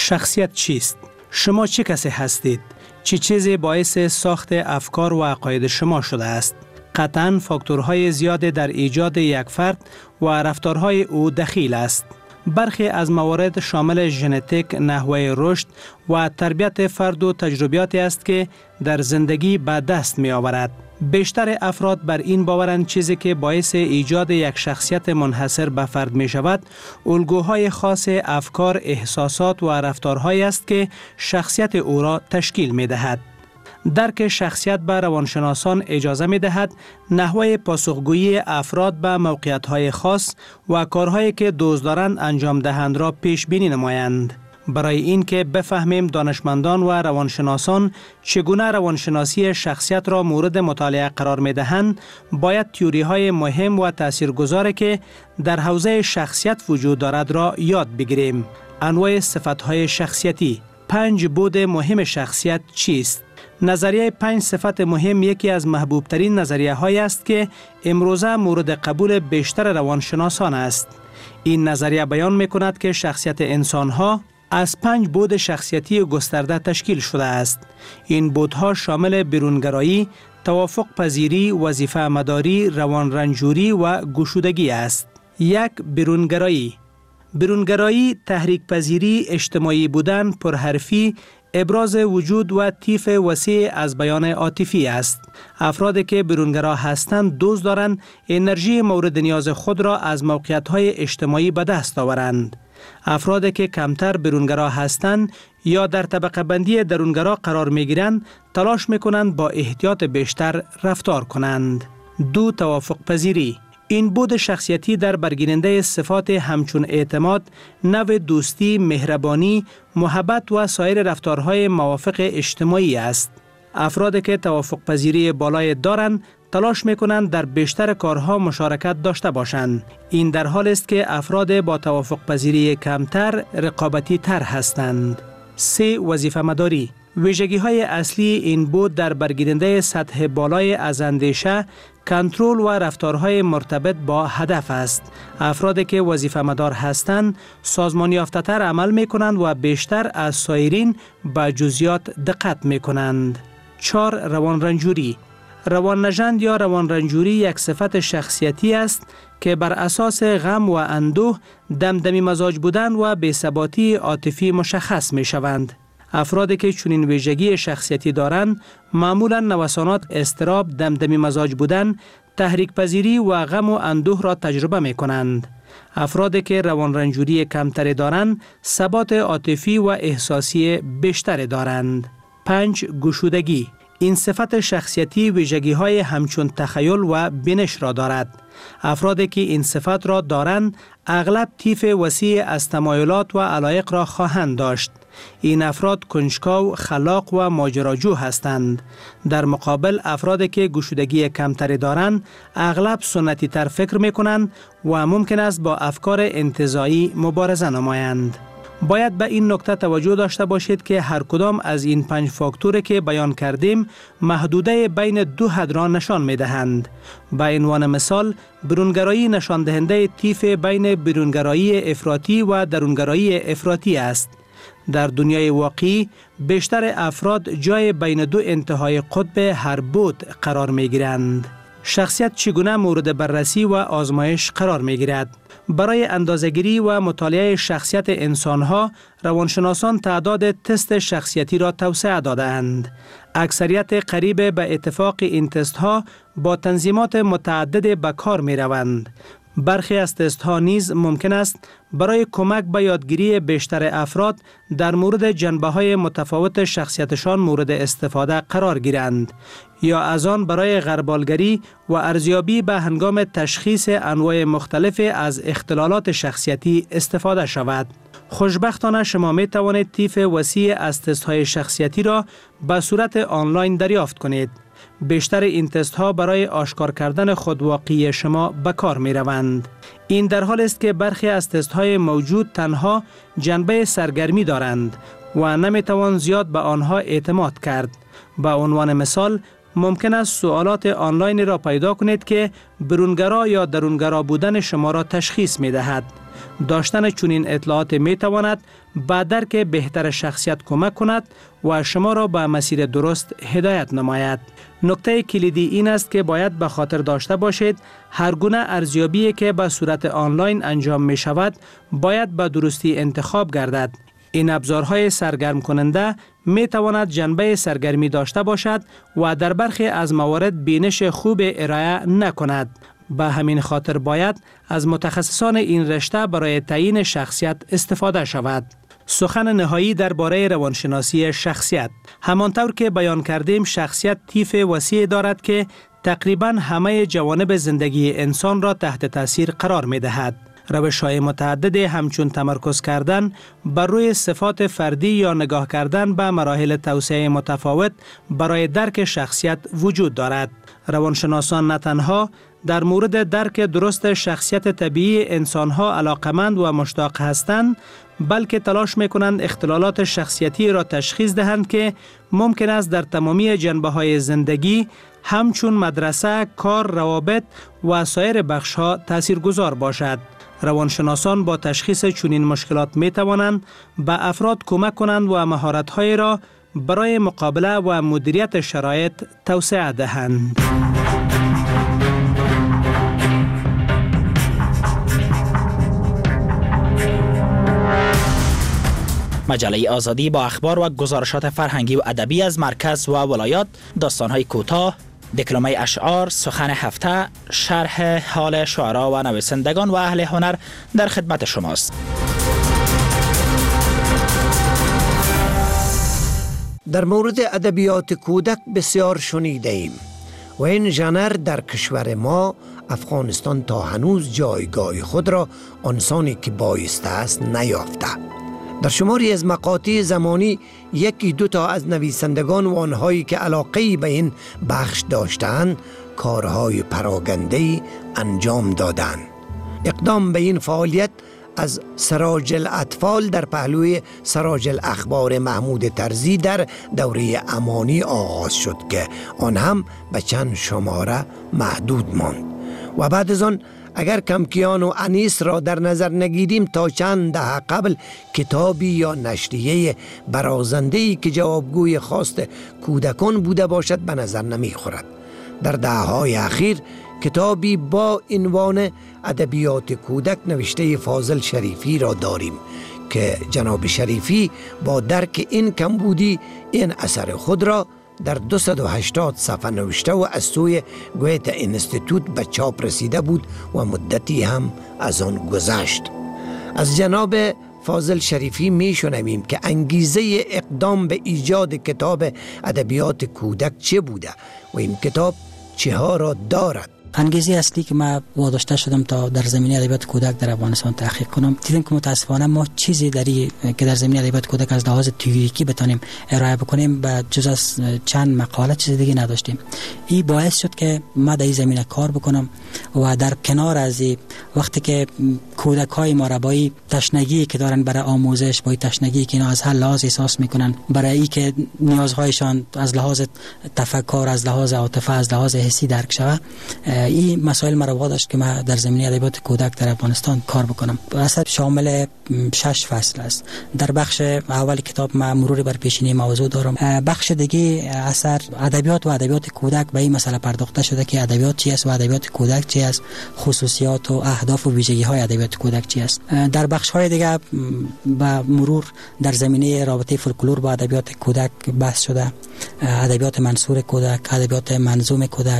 شخصیت چیست؟ شما چه کسی هستید؟ چه چیزی باعث ساخت افکار و عقاید شما شده است؟ قطعاً فاکتورهای زیاد در ایجاد یک فرد و رفتارهای او دخیل است. برخی از موارد شامل ژنتیک، نحوه رشد و تربیت فرد و تجربیاتی است که در زندگی به دست می آورد. بیشتر افراد بر این باورند چیزی که باعث ایجاد یک شخصیت منحصر به فرد می شود، الگوهای خاص افکار، احساسات و رفتارهایی است که شخصیت او را تشکیل می دهد. درک شخصیت به روانشناسان اجازه می دهد نحوه پاسخگویی افراد به موقعیت‌های خاص و کارهایی که دوست دارند انجام دهند را پیش بینی نمایند. برای این که بفهمیم دانشمندان و روانشناسان چگونه روانشناسی شخصیت را مورد مطالعه قرار می دهند، باید تئوری‌های مهم و تاثیرگذاری که در حوزه شخصیت وجود دارد را یاد بگیریم. انواع صفت‌های شخصیتی. پنج بود مهم شخصیت چیست؟ نظریه پنج صفت مهم یکی از محبوبترین نظریه های است که امروزه مورد قبول بیشتر روانشناسان است. این نظریه بیان می کند که شخصیت انسان ها از پنج بود شخصیتی گسترده تشکیل شده است. این بودها شامل بیرونگرایی، توافق پذیری، وظیفه مداری، روان رنجوری و گشودگی است. یک، بیرونگرایی. بیرونگرایی تحریک پذیری، اجتماعی بودن، پرحرفی، ابراز وجود و طیف وسیع از بیان عاطفی است. افرادی که بیرونگرا هستند دوست دارند انرژی مورد نیاز خود را از موقعیت‌های اجتماعی به دست آورند. افرادی که کمتر بیرونگرا هستند یا در طبقه بندی درونگرا قرار می‌گیرند، تلاش می‌کنند با احتیاط بیشتر رفتار کنند. دو، توافق پذیری. این بود شخصیتی در برگیرنده صفات همچون اعتماد، نوع دوستی، مهربانی، محبت و سایر رفتارهای موافق اجتماعی است. افرادی که توافق پذیری بالای دارند، تلاش می‌کنند در بیشتر کارها مشارکت داشته باشند. این در حالی است که افراد با توافق پذیری کمتر رقابتی تر هستند. سه، وظیفه مداری. ویژگی‌های اصلی این بود در برگیرنده سطح بالای از اندیشه، کنترل و رفتارهای مرتبط با هدف است. افرادی که وظیفه مدار هستند، سازمان یافته‌تر عمل می‌کنند و بیشتر از سایرین به جزئیات دقت می‌کنند. چهار، روان رنجوری. روان نژند یا روان رنجوری یک صفت شخصیتی است که بر اساس غم و اندوه، دمدمی مزاج بودن و بی‌ثباتی عاطفی مشخص می‌شوند. افرادی که چنین ویژگی شخصیتی دارند معمولاً نوسانات اضطراب، دمدمی مزاج بودن، تحریک پذیری و غم و اندوه را تجربه می کنند. افرادی که روان رنجوری کمتری دارند ثبات عاطفی و احساسی بیشتری دارند. پنج، گشودگی. این صفت شخصیتی ویژگی‌های همچون تخیل و بینش را دارد. افرادی که این صفت را دارند اغلب طیف وسیع از تمایلات و علایق را خواهند داشت. این افراد کنجکاو، خلاق و ماجراجو هستند. در مقابل افرادی که گشودگی کمتری دارند اغلب سنتی تر فکر می کنند و ممکن است با افکار انتزاعی مبارزه نمایند. باید به این نکته توجه داشته باشید که هر کدام از این پنج فاکتوری که بیان کردیم محدوده بین دو حد را نشان می دهند. به عنوان مثال، برونگرایی نشان دهنده طیف بین برونگرایی افراطی و درونگرایی افراطی است. در دنیای واقعی بیشتر افراد جای بین دو انتهای قطب هر بود قرار می گیرند. شخصیت چگونه مورد بررسی و آزمایش قرار می گیرد؟ برای اندازه‌گیری و مطالعه شخصیت انسان‌ها، روانشناسان تعداد تست شخصیتی را توسعه داده‌اند. اکثریت قریب به اتفاق این تست‌ها با تنظیمات متعدد به کار می‌روند. برخی از تست‌ها نیز ممکن است برای کمک به یادگیری بیشتر افراد در مورد جنبه‌های متفاوت شخصیتشان مورد استفاده قرار گیرند یا از آن برای غربالگری و ارزیابی به هنگام تشخیص انواع مختلف از اختلالات شخصیتی استفاده شود. خوشبختانه شما می توانید طیف وسیع از تست‌های شخصیتی را به صورت آنلاین دریافت کنید. بیشتر این تست ها برای آشکار کردن خودواقعی شما به کار می روند. این در حالی است که برخی از تست های موجود تنها جنبه سرگرمی دارند و نمی توان زیاد به آنها اعتماد کرد. به عنوان مثال، ممکن است سوالات آنلاین را پیدا کنید که برونگرا یا درونگرا بودن شما را تشخیص می دهد. داشتن چنین اطلاعات می تواند به درک بهتر شخصیت کمک کند و شما را به مسیر درست هدایت نماید. نکته کلیدی این است که باید به خاطر داشته باشید هر گونه ارزیابی که به صورت آنلاین انجام می شود باید به درستی انتخاب گردد. این ابزارهای سرگرم کننده می تواند جنبه سرگرمی داشته باشد و در برخی از موارد بینش خوب ارائه نکند. به همین خاطر باید از متخصصان این رشته برای تعیین شخصیت استفاده شود. سخن نهایی درباره روانشناسی شخصیت. همانطور که بیان کردیم شخصیت طیف وسیع دارد که تقریباً همه جوانب زندگی انسان را تحت تاثیر قرار می دهد. روش‌های متعدد همچون تمرکز کردن بر روی صفات فردی یا نگاه کردن به مراحل توسعه متفاوت برای درک شخصیت وجود دارد. روانشناسان نه تنها در مورد درک درست شخصیت طبیعی انسان‌ها علاقمند و مشتاق هستند، بلکه تلاش می‌کنند اختلالات شخصیتی را تشخیص دهند که ممکن است در تمامی جنبه‌های زندگی همچون مدرسه، کار، روابط و سایر بخش‌ها تاثیرگذار باشد. روانشناسان با تشخیص چنین مشکلات می توانند به افراد کمک کنند و مهارت‌های را برای مقابله و مدیریت شرایط توسعه دهند.
مجله آزادی با اخبار و گزارشات فرهنگی و ادبی از مرکز و ولایات، داستان‌های کوتاه، دکلمه اشعار، سخن هفته، شرح حال شعرا و نویسندگان و اهل هنر در خدمت شماست.
در مورد ادبیات کودک بسیار شنیده ایم و این ژانر در کشور ما افغانستان تا هنوز جایگاه خود را آنسانی که بایسته است نیافته. در شماری از مقاطع زمانی یکی دو تا از نویسندگان و آنهایی که علاقه‌ای به این بخش داشتند کارهای پراگنده‌ای انجام دادند. اقدام به این فعالیت از سراج الاطفال در پهلوی سراج الاخبار محمود طرزی در دوره امانی آغاز شد که آن هم به چند شماره محدود ماند و بعد از آن اگر کمکیان و انیس را در نظر نگیریم تا چند دهه قبل کتابی یا نشریه برازنده‌ای که جوابگوی خواست کودکان بوده باشد به نظر نمی خورد. در دهه‌های اخیر کتابی با عنوان ادبیات کودک نوشته فاضل شریفی را داریم که جناب شریفی با درک این کمبودی این اثر خود را در دویست و هشتاد صفحه نوشته و از سوی گویته اینستیتوت به چاپ رسیده بود و مدتی هم از آن گذشت. از جناب فاضل شریفی می شنویم که انگیزه اقدام به ایجاد کتاب ادبیات کودک چه بوده و این کتاب چه ها را دارد.
انگیزه اصلی که من واداشته شدم تا در زمینه ادبیات کودک در افغانستان تحقیق کنم، دیدم که متاسفانه ما چیزی داری که در زمینه ادبیات کودک از لحاظ تئوریکی بتونیم ارائه بکنیم و جز از چند مقاله چیز دیگه نداشتیم. این باعث شد که من در این زمینه کار بکنم و در کنار از وقتی که کودک های ما را با این تشنگی که دارن برای آموزش، با این تشنگی که اینا از هر لحاظ احساس میکنن، برای این که نیازهایشان از لحاظ تفکر، از لحاظ عاطفه، از لحاظ حسی درک شود، این مسائل مرا واداشت که من در زمینه ادبیات کودک در افغانستان کار بکنم. اصلا شامل شش فصل است. در بخش اول کتاب من مروری بر پیشینی موضوع دارم. بخش دیگه اثر ادبیات و ادبیات کودک به این مسئله پرداخته شده که ادبیات چی است و ادبیات کودک چی است، خصوصیات و اهداف و ویژگی های ادبیات کودک چی است. در بخش های دیگه با مرور در زمینه رابطه فولکلور با ادبیات کودک بحث شده، ادبیات منثور کودک، ادبیات منظوم کودک،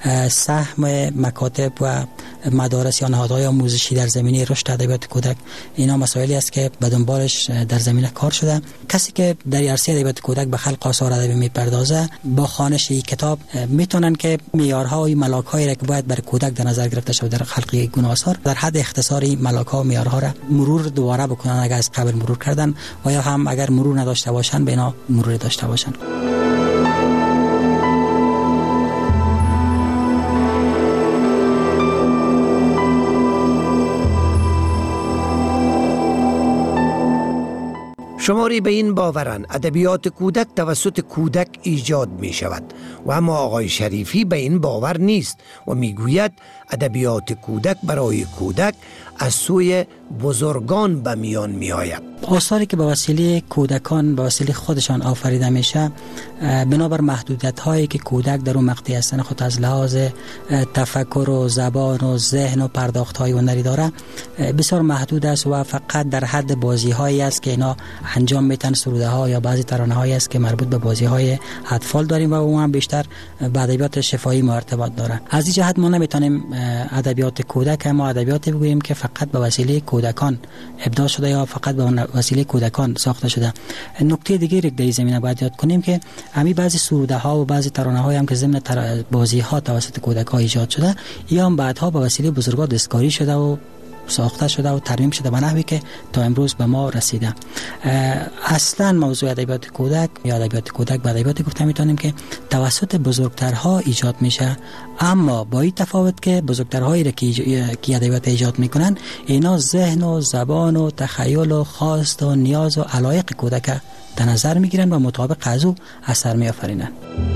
سهم مکاتب و مدارس یا نهادهای آموزشی در زمینه رشد ادبیات کودک. اینا مسائلی است که به دنبالش در زمینه کار شده. کسی که در عرصه ادبیات کودک به خلق آثار ادبی میپردازه، با خوانش این کتاب میتونن که معیارها و ملاک‌هایی را که باید برای کودک در نظر گرفته شده در خلق گونه آثار در حد اختصاری ملاک‌ها و معیارها را مرور دوباره بکنن اگر از قبل مرور کردن و یا هم اگر مرور نداشته باشن به اینا مرور داشته باشن.
شماری به این باورن ادبیات کودک توسط کودک ایجاد می شود و اما آقای شریفی به این باور نیست و می گوید ادبیات کودک برای کودک از سوی بزرگان به میان می آید.
آثاری که به وسیله کودکان به وسیله خودشان آفریده میشه بنابر محدودیت هایی که کودک در اون مقطع هستن خود از لحاظ تفکر و زبان و ذهن و پرداخت های هنری داره بسیار محدود است و فقط در حد بازی هایی است که اینا انجام میتن. سروده ها یا بعضی ترانه هایی است که مربوط به بازی های اطفال داریم و اون هم بیشتر به ادبیات شفاهی ارتباط داره. از این جهت ما نمیتونیم ادبیات کودک ما ادبیاتی بگوییم که فقط به وسیله کودکان ابداع شده یا فقط به وسیله کودکان ساخته شده. نکته دیگری در این زمینه باید یاد کنیم که همین بعضی سروده ها و بعضی ترانه های هم که ضمن تر... بازی ها توسط کودک ها ایجاد شده یا هم بعدها به وسیله بزرگان دستکاری شده و ساخته شده و ترمیم شده به نحوی که تا امروز به ما رسیده. اصلا موضوع ادبیات کودک یا ادبیات کودک به ادبیات گفته میتونیم که توسط بزرگترها ایجاد میشه، اما با این تفاوت که بزرگترهایی را که ادبیات ایجاد میکنن اینا ذهن و زبان و تخیل و خواست و نیاز و علایق کودک در نظر میگیرن و مطابق از او اثر میآفرینن.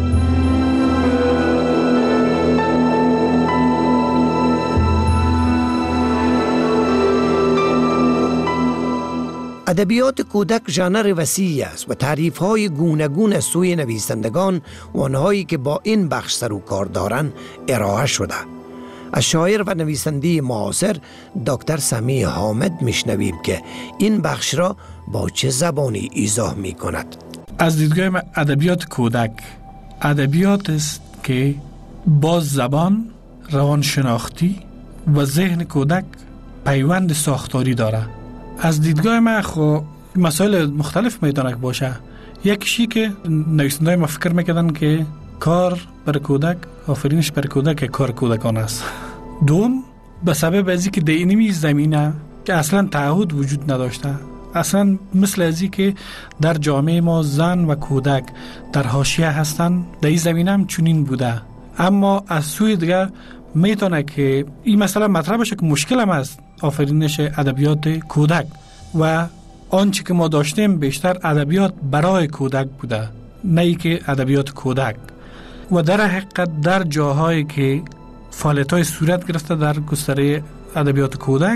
ادبیات کودک ژانر وسیعی است و تعریف‌های گوناگون از سوی نویسندگان و آنهایی که با این بخش سر و کار دارند ارائه شده. از شاعر و نویسنده معاصر دکتر سمیع حامد میشنویم که این بخش را با چه زبانی ایضاح می‌کند.
از دیدگاه من ادبیات کودک ادبیات است که با زبان، روانشناختی و ذهن کودک پیوند ساختاری داره. از دیدگاه من خو مسائل مختلف میتونه باشه. یکیشی که نویسنده‌های ما فکر میکردن که کار برای کودک، آفرینش برای کودک کار کودکان است. دوم، به سبب ازی که در اینمی زمینه که اصلا تعهد وجود نداشته، اصلا مثل ازی که در جامعه ما زن و کودک در حاشیه هستن، در این زمینه هم چنین بوده. اما از سوی دیگر میتونه که این مسئله مطرح بشه که مشکل هم است آفرینش ادبیات کودک و آنچه که ما داشتیم بیشتر ادبیات برای کودک بوده، نه ای که ادبیات کودک. و در حقیقت در جاهایی که فعالیت‌های صورت گرفته در گستره ادبیات کودک،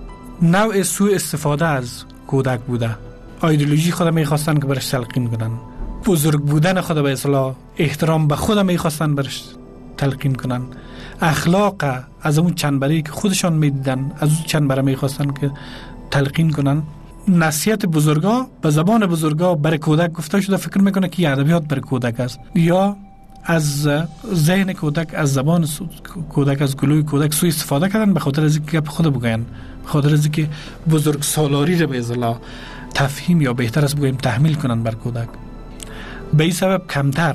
نوع سوء استفاده از کودک بوده. ایدئولوژی خود می‌خواستن که برش تلقین کنن، بزرگ بودن خود به اصطلاح، احترام به خود می‌خواستن برش تلقین کنن، اخلاق از اون چنبری که خودشان میدیدن از اون چنبره میخواستن که تلقین کنن. نصیحت بزرگا به زبان بزرگا برای کودک گفته شده، فکر میکنه که ادبیات برای کودک است، یا از ذهن کودک، از زبان کودک، از گلوی کودک سوء استفاده کردن به خاطر از اینکه خود بگن، به خاطر از اینکه بزرگ سالاری رو به اصطلاح تفهیم یا بهتر از بگویم تحمیل کنن بر کودک. به این سبب کمتر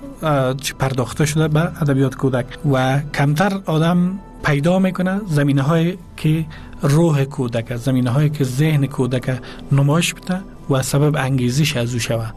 پرداخته شده به ادبیات کودک و کمتر آدم پیدا میکنه زمینه هایی که روح کودک است، زمینه هایی که ذهن کودک نمایش بده و سبب انگیزش از او شود.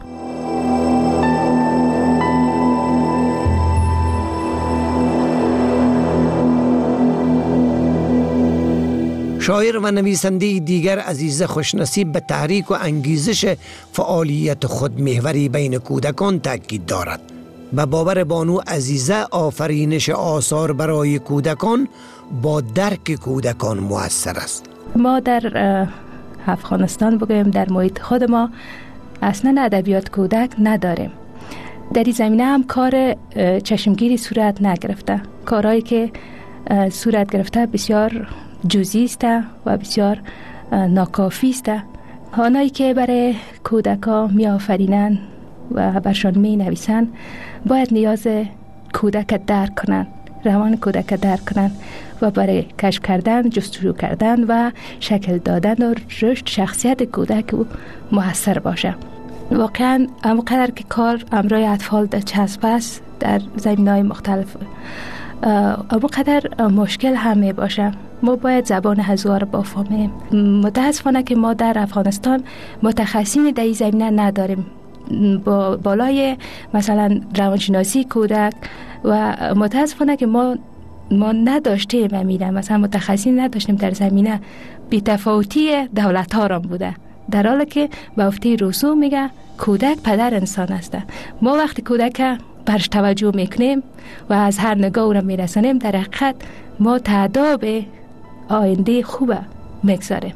شاعر و نویسنده دیگر عزیزه خوشنصیب به تحریک و انگیزش فعالیت خودمحوری بین کودکان تاکید دارد. به باور بانو عزیزه آفرینش آثار برای کودکان با درک کودکان مؤثر است.
ما در افغانستان بگویم در محیط خود ما اصلا ادبیات کودک نداریم. در این زمینه هم کار چشمگیری صورت نگرفته. کارهایی که صورت گرفته بسیار جزئی است و بسیار ناکافی است. آنهایی که برای کودکان می آفرینند و برشان می نویسند باید نیاز کودک درک کنند، روان کودک درک کنند و برای کشف کردن، جستجو کردن و شکل دادن و رشد شخصیت کودک مؤثر باشه. واقعا همونقدر که کار امرای اطفال در چسب است در زمینه‌های مختلف، همونقدر مشکل هم می باشه. ما باید زبان هزار رو بفهمیم. متاسفانه که ما در افغانستان متخصصین در این زمینه نداریم. با بالای مثلا روانشناسی کودک و متاسفانه که ما ما نداشتیم، امیدم مثلا متخصصین نداشتیم در زمینه. بی‌تفاوتی دولت ها را بوده، در حالی که به گفته رسوم میگه کودک پدر انسان است. ما وقتی کودک برش توجه میکنیم و از هر نگاه او را میرسانیم، در حقیقت ما تعداب آینده خوبه میگذاره.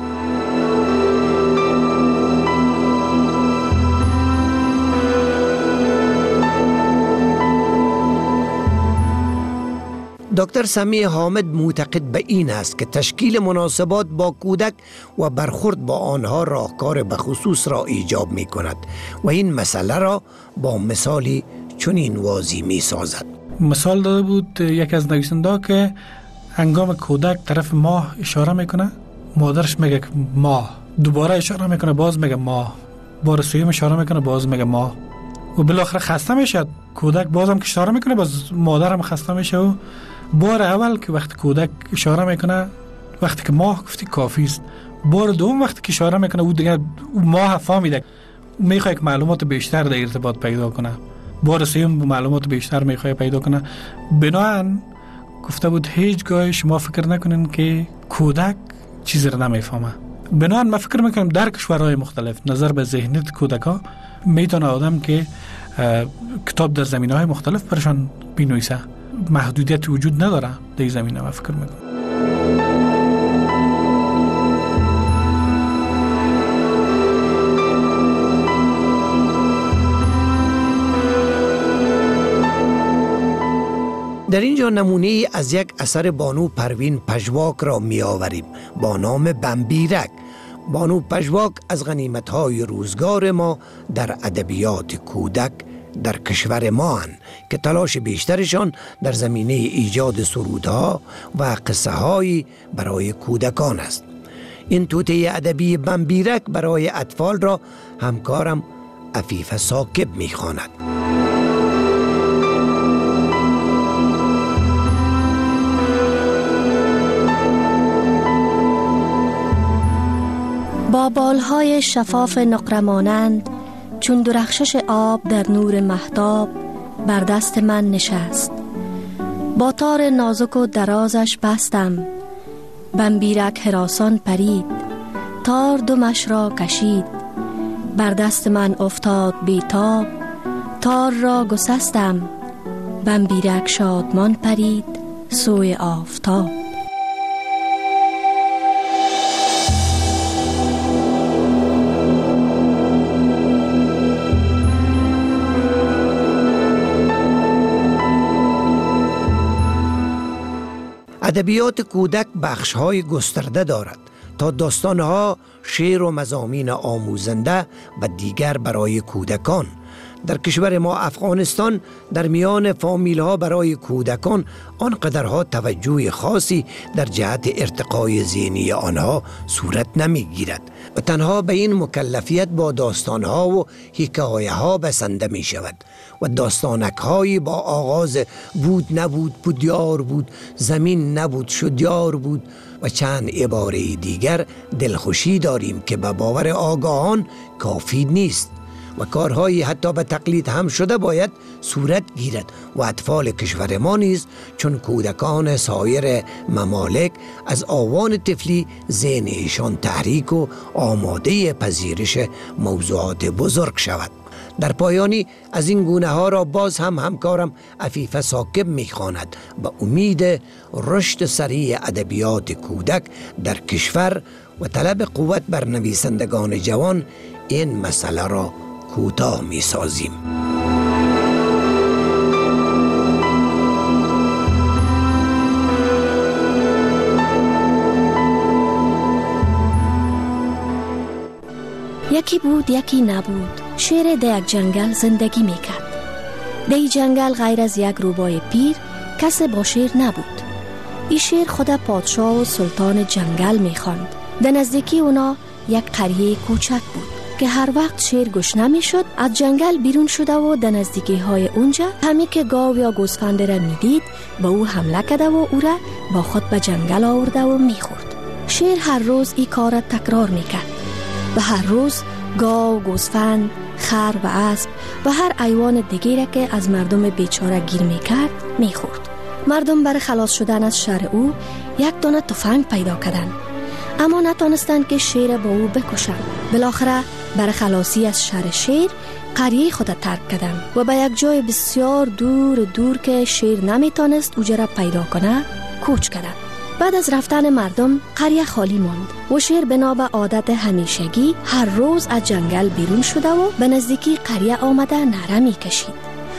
دکتر سمیع حامد معتقد به این است که تشکیل مناسبات با کودک و برخورد با آنها راهکار بخصوص را ایجاب می کند و این مسئله را با مثالی چنین واضح می سازد.
مثال داده بود یک از نویسنده که هنگام کودک طرف ماه اشاره میکنه، مادرش میگه ماه، دوباره اشاره میکنه باز میگه ماه، بار سوم اشاره میکنه باز میگه ماه و بالاخره خسته میشه. کودک بازم که اشاره میکنه باز مادرم خسته میشه و بار اول که وقتی کودک اشاره میکنه وقتی که ماه گفتی کافی است، بار دوم وقتی که اشاره میکنه او دیگه ماه فهمیده میخواد که معلومات بیشتر در ارتباط پیدا کنه، بار سوم معلومات بیشتر میخواد پیدا کنه. بنابراین گفته بود هیچگاه شما فکر نکنین که کودک چیزی را نمیفهمه. بنابراین من فکر میکنم در کشورهای مختلف نظر به ذهنیت کودک ها میتونه آدم که کتاب در زمینه‌های مختلف برشان بنویسه، محدودیت وجود نداره در این زمینه. من فکر میکنم
در اینجا نمونه از یک اثر بانو پروین پژواک را می آوریم با نام بمبیرک. بانو پژواک از غنیمت‌های روزگار ما در ادبیات کودک در کشور ما هستند که تلاش بیشترشان در زمینه ایجاد سرودها و قصه هایی برای کودکان است. این توطئه ادبی بمبیرک برای اطفال را همکارم عفیف ثاقب می خواند.
با بالهای شفاف نقرمانند چون درخشش آب در نور مهتاب بر دست من نشست. با تار نازک و درازش بستم، بمبیرک هراسان پرید، تار دمش را کشید، بر دست من افتاد بیتاب، تار را گسستم، بمبیرک شادمان پرید سوی آفتاب.
ادبیات کودک بخش‌های گسترده دارد تا داستان‌ها، شعر و مضامین آموزنده و دیگر برای کودکان. در کشور ما افغانستان در میان فامیل‌ها برای کودکان آنقدرها توجه خاصی در جهت ارتقای ذهنی آنها صورت نمی‌گیرد و تنها به این مکلفیت با داستان‌ها و حکایه‌ها بسنده می‌شود و داستانک‌هایی با آغاز بود نبود بود یار بود، زمین نبود شد یار بود و چند عباره دیگر دلخوشی داریم که به باور آگاهان کافی نیست و کارهایی حتی به تقلید هم شده باید صورت گیرد و اطفال کشور ما نیز چون کودکان سایر ممالک از آوان طفلی ذهن ایشان تحریک و آماده پذیرش موضوعات بزرگ شود. در پایانی از این گونه ها را باز هم همکارم عفیف ثاقب میخواند به امید رشد سریع ادبیات کودک در کشور و طلب قوت بر نویسندگان جوان این مسئله را کوتاه می سازیم.
یکی بود یکی نبود، شیر در یک جنگل زندگی می کرد. در این جنگل غیر از یک روبای پیر کس با شیر نبود. این شیر خود پادشاه و سلطان جنگل می خواند. در نزدیکی اونا یک قریه کوچک بود که هر وقت شیر گشنه می شد از جنگل بیرون شده و در نزدیکی های اونجا همی که گاو یا گوسفند را می دید به او حمله کرده و او را با خود به جنگل آورده و می خورد. شیر هر روز این کار را تکرار می کرد و هر روز گاو، گوسفند، خر و اسب و هر حیوان دیگری که از مردم بیچاره گیر می کرد می خورد. مردم برای خلاص شدن از شر او یک دانه تفنگ پیدا کردند، اما نتانستند که شیر با او بکشند. بالاخره برای خلاصی از شر شیر قریه خود ترک کردند و به یک جای بسیار دور دور که شیر نمیتونست اوجه را پیدا کنه کوچ کردند. بعد از رفتن مردم قریه خالی ماند و شیر بنا به عادت همیشگی هر روز از جنگل بیرون شده و به نزدیکی قریه آمده نعره می کشید.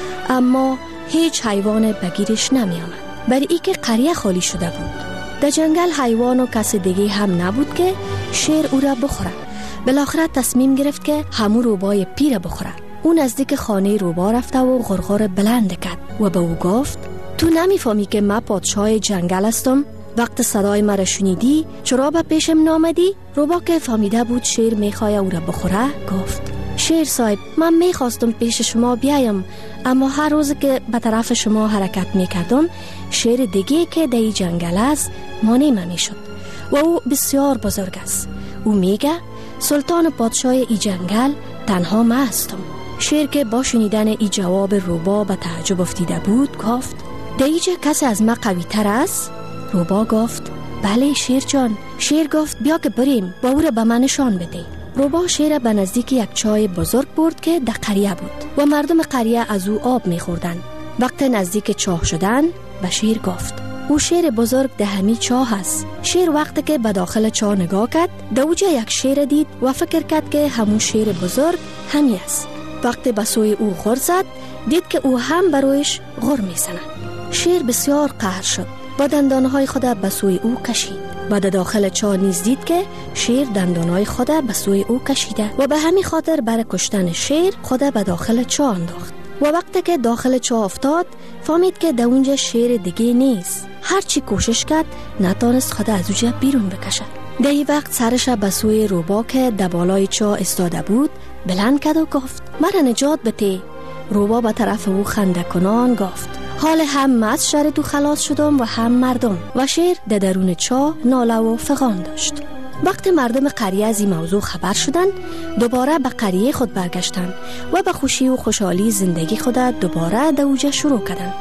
اما هیچ حیوان بگیرش نمی آمد، برای ای که قریه خالی شده بود. در جنگل حیوان و کس دیگه هم نبود که شیر او را بخوره. بالاخره تصمیم گرفت که همو روبای پیر بخوره. او نزدیک خانه روبا رفته و غرغر بلند کرد و به او گفت تو نمیفهمی که من پادشاه جنگل هستم؟ وقت صدای مرا شنیدی چرا به پیشم نامدی؟ روبا که فهمیده بود شیر میخواه او را بخوره گفت شیر صاحب، من میخواستم پیش شما بیایم، اما هر روز که به طرف شما حرکت میکردم شیر دیگه که در جنگل است مانع من میشد و او بسیار بزرگ است. او میگه سلطان پادشاه ای جنگل تنها من هستم. شیر که با شنیدن ای جواب روبا به تعجب افتیده بود گفت در اینجا کسی از من قوی تر است؟ روبا گفت بله شیر جان. شیر گفت بیا که بریم با او را به من نشان بده. روبا شیر به نزدیک یک چای بزرگ برد که در قریه بود و مردم قریه از او آب میخوردن. وقت نزدیک چاه شدن به شیر گفت او شیر بزرگ ده همی چاه است. شیر وقتی که به داخل چاه نگاه کرد دوجه یک شیر دید و فکر کرد که همون شیر بزرگ همی است. وقتی به سوی او غر زد دید که او هم برویش غر میزند. شیر بسیار قهر شد با دندانهای خود به سوی او کشید. بعد داخل چاه نیز دید که شیر دندانهای خود به سوی او کشیده و به همین خاطر برای کشتن شیر خود به داخل چاه انداخت. و وقتی که داخل چاه افتاد فهمید که در اونجا شیر دیگه نیست. هرچی کوشش کرد نتانست خود از اونجا بیرون بکشد. در این وقت سرش به سوی روبا که در بالای چاه استاده بود بلند کرد و گفت مرا نجات بده. روبا به طرف او خنده کنان گفت حال هم من از شر تو خلاص شدم و هم مردم. و شیر در درون چاه ناله و فغان داشت. وقتی مردم قریه از این موضوع خبر شدن دوباره به قریه خود برگشتن و به خوشی و خوشحالی زندگی خود دوباره در اوجه شروع کردن.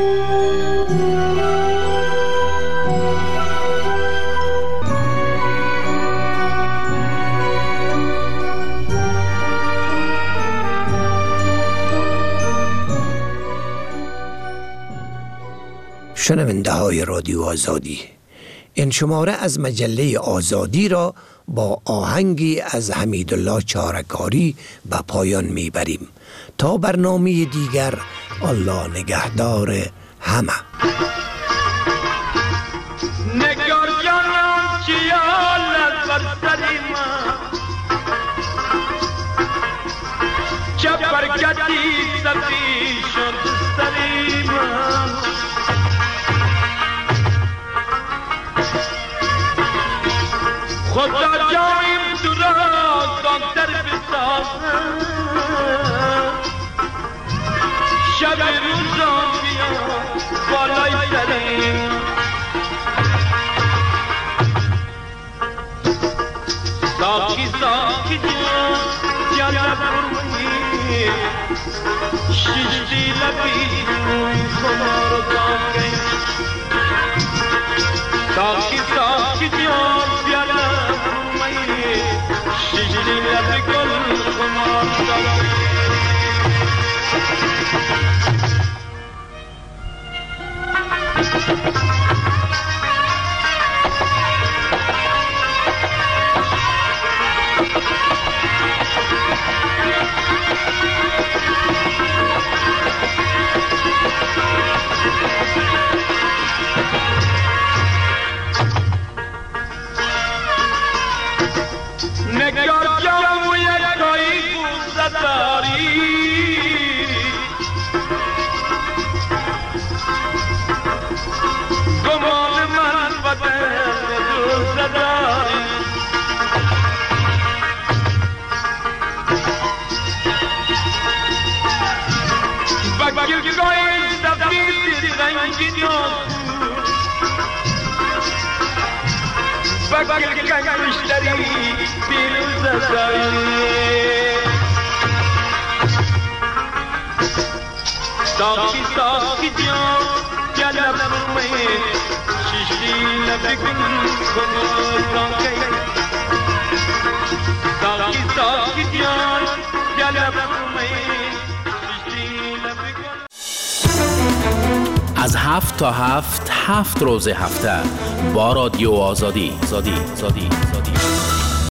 شنونده های رادیو آزادی، این شماره از مجله آزادی را با آهنگی از حمیدالله چارکاری به پایان میبریم. تا برنامه دیگر، الله نگهدار همه.
نگار جانم چیال بر سری من چه برکتی سفی شد سری من خدا جایم تو را دانتر بسازم شب روزان بیا بالای سریم ساکی ساکی جان جانا برونی شیشتی لبی خمار دام گئی ساکی ساکی جان جانا برونی شیشتی لبی خمار دام گئی نگار جامو یکایی گوزه داری گمان من بدن دوزه داری بگیر گوی سفید رنگی نیاز بگیر کنگشتری بیروز داری ساکی ساکی جان جلب می شیشی لبگن خماران گئی ساکی ساکی جان جلب می شیشی لبگن
از هفت تا هفت هفت روز هفته با رادیو آزادی. زادی. زادی. زادی.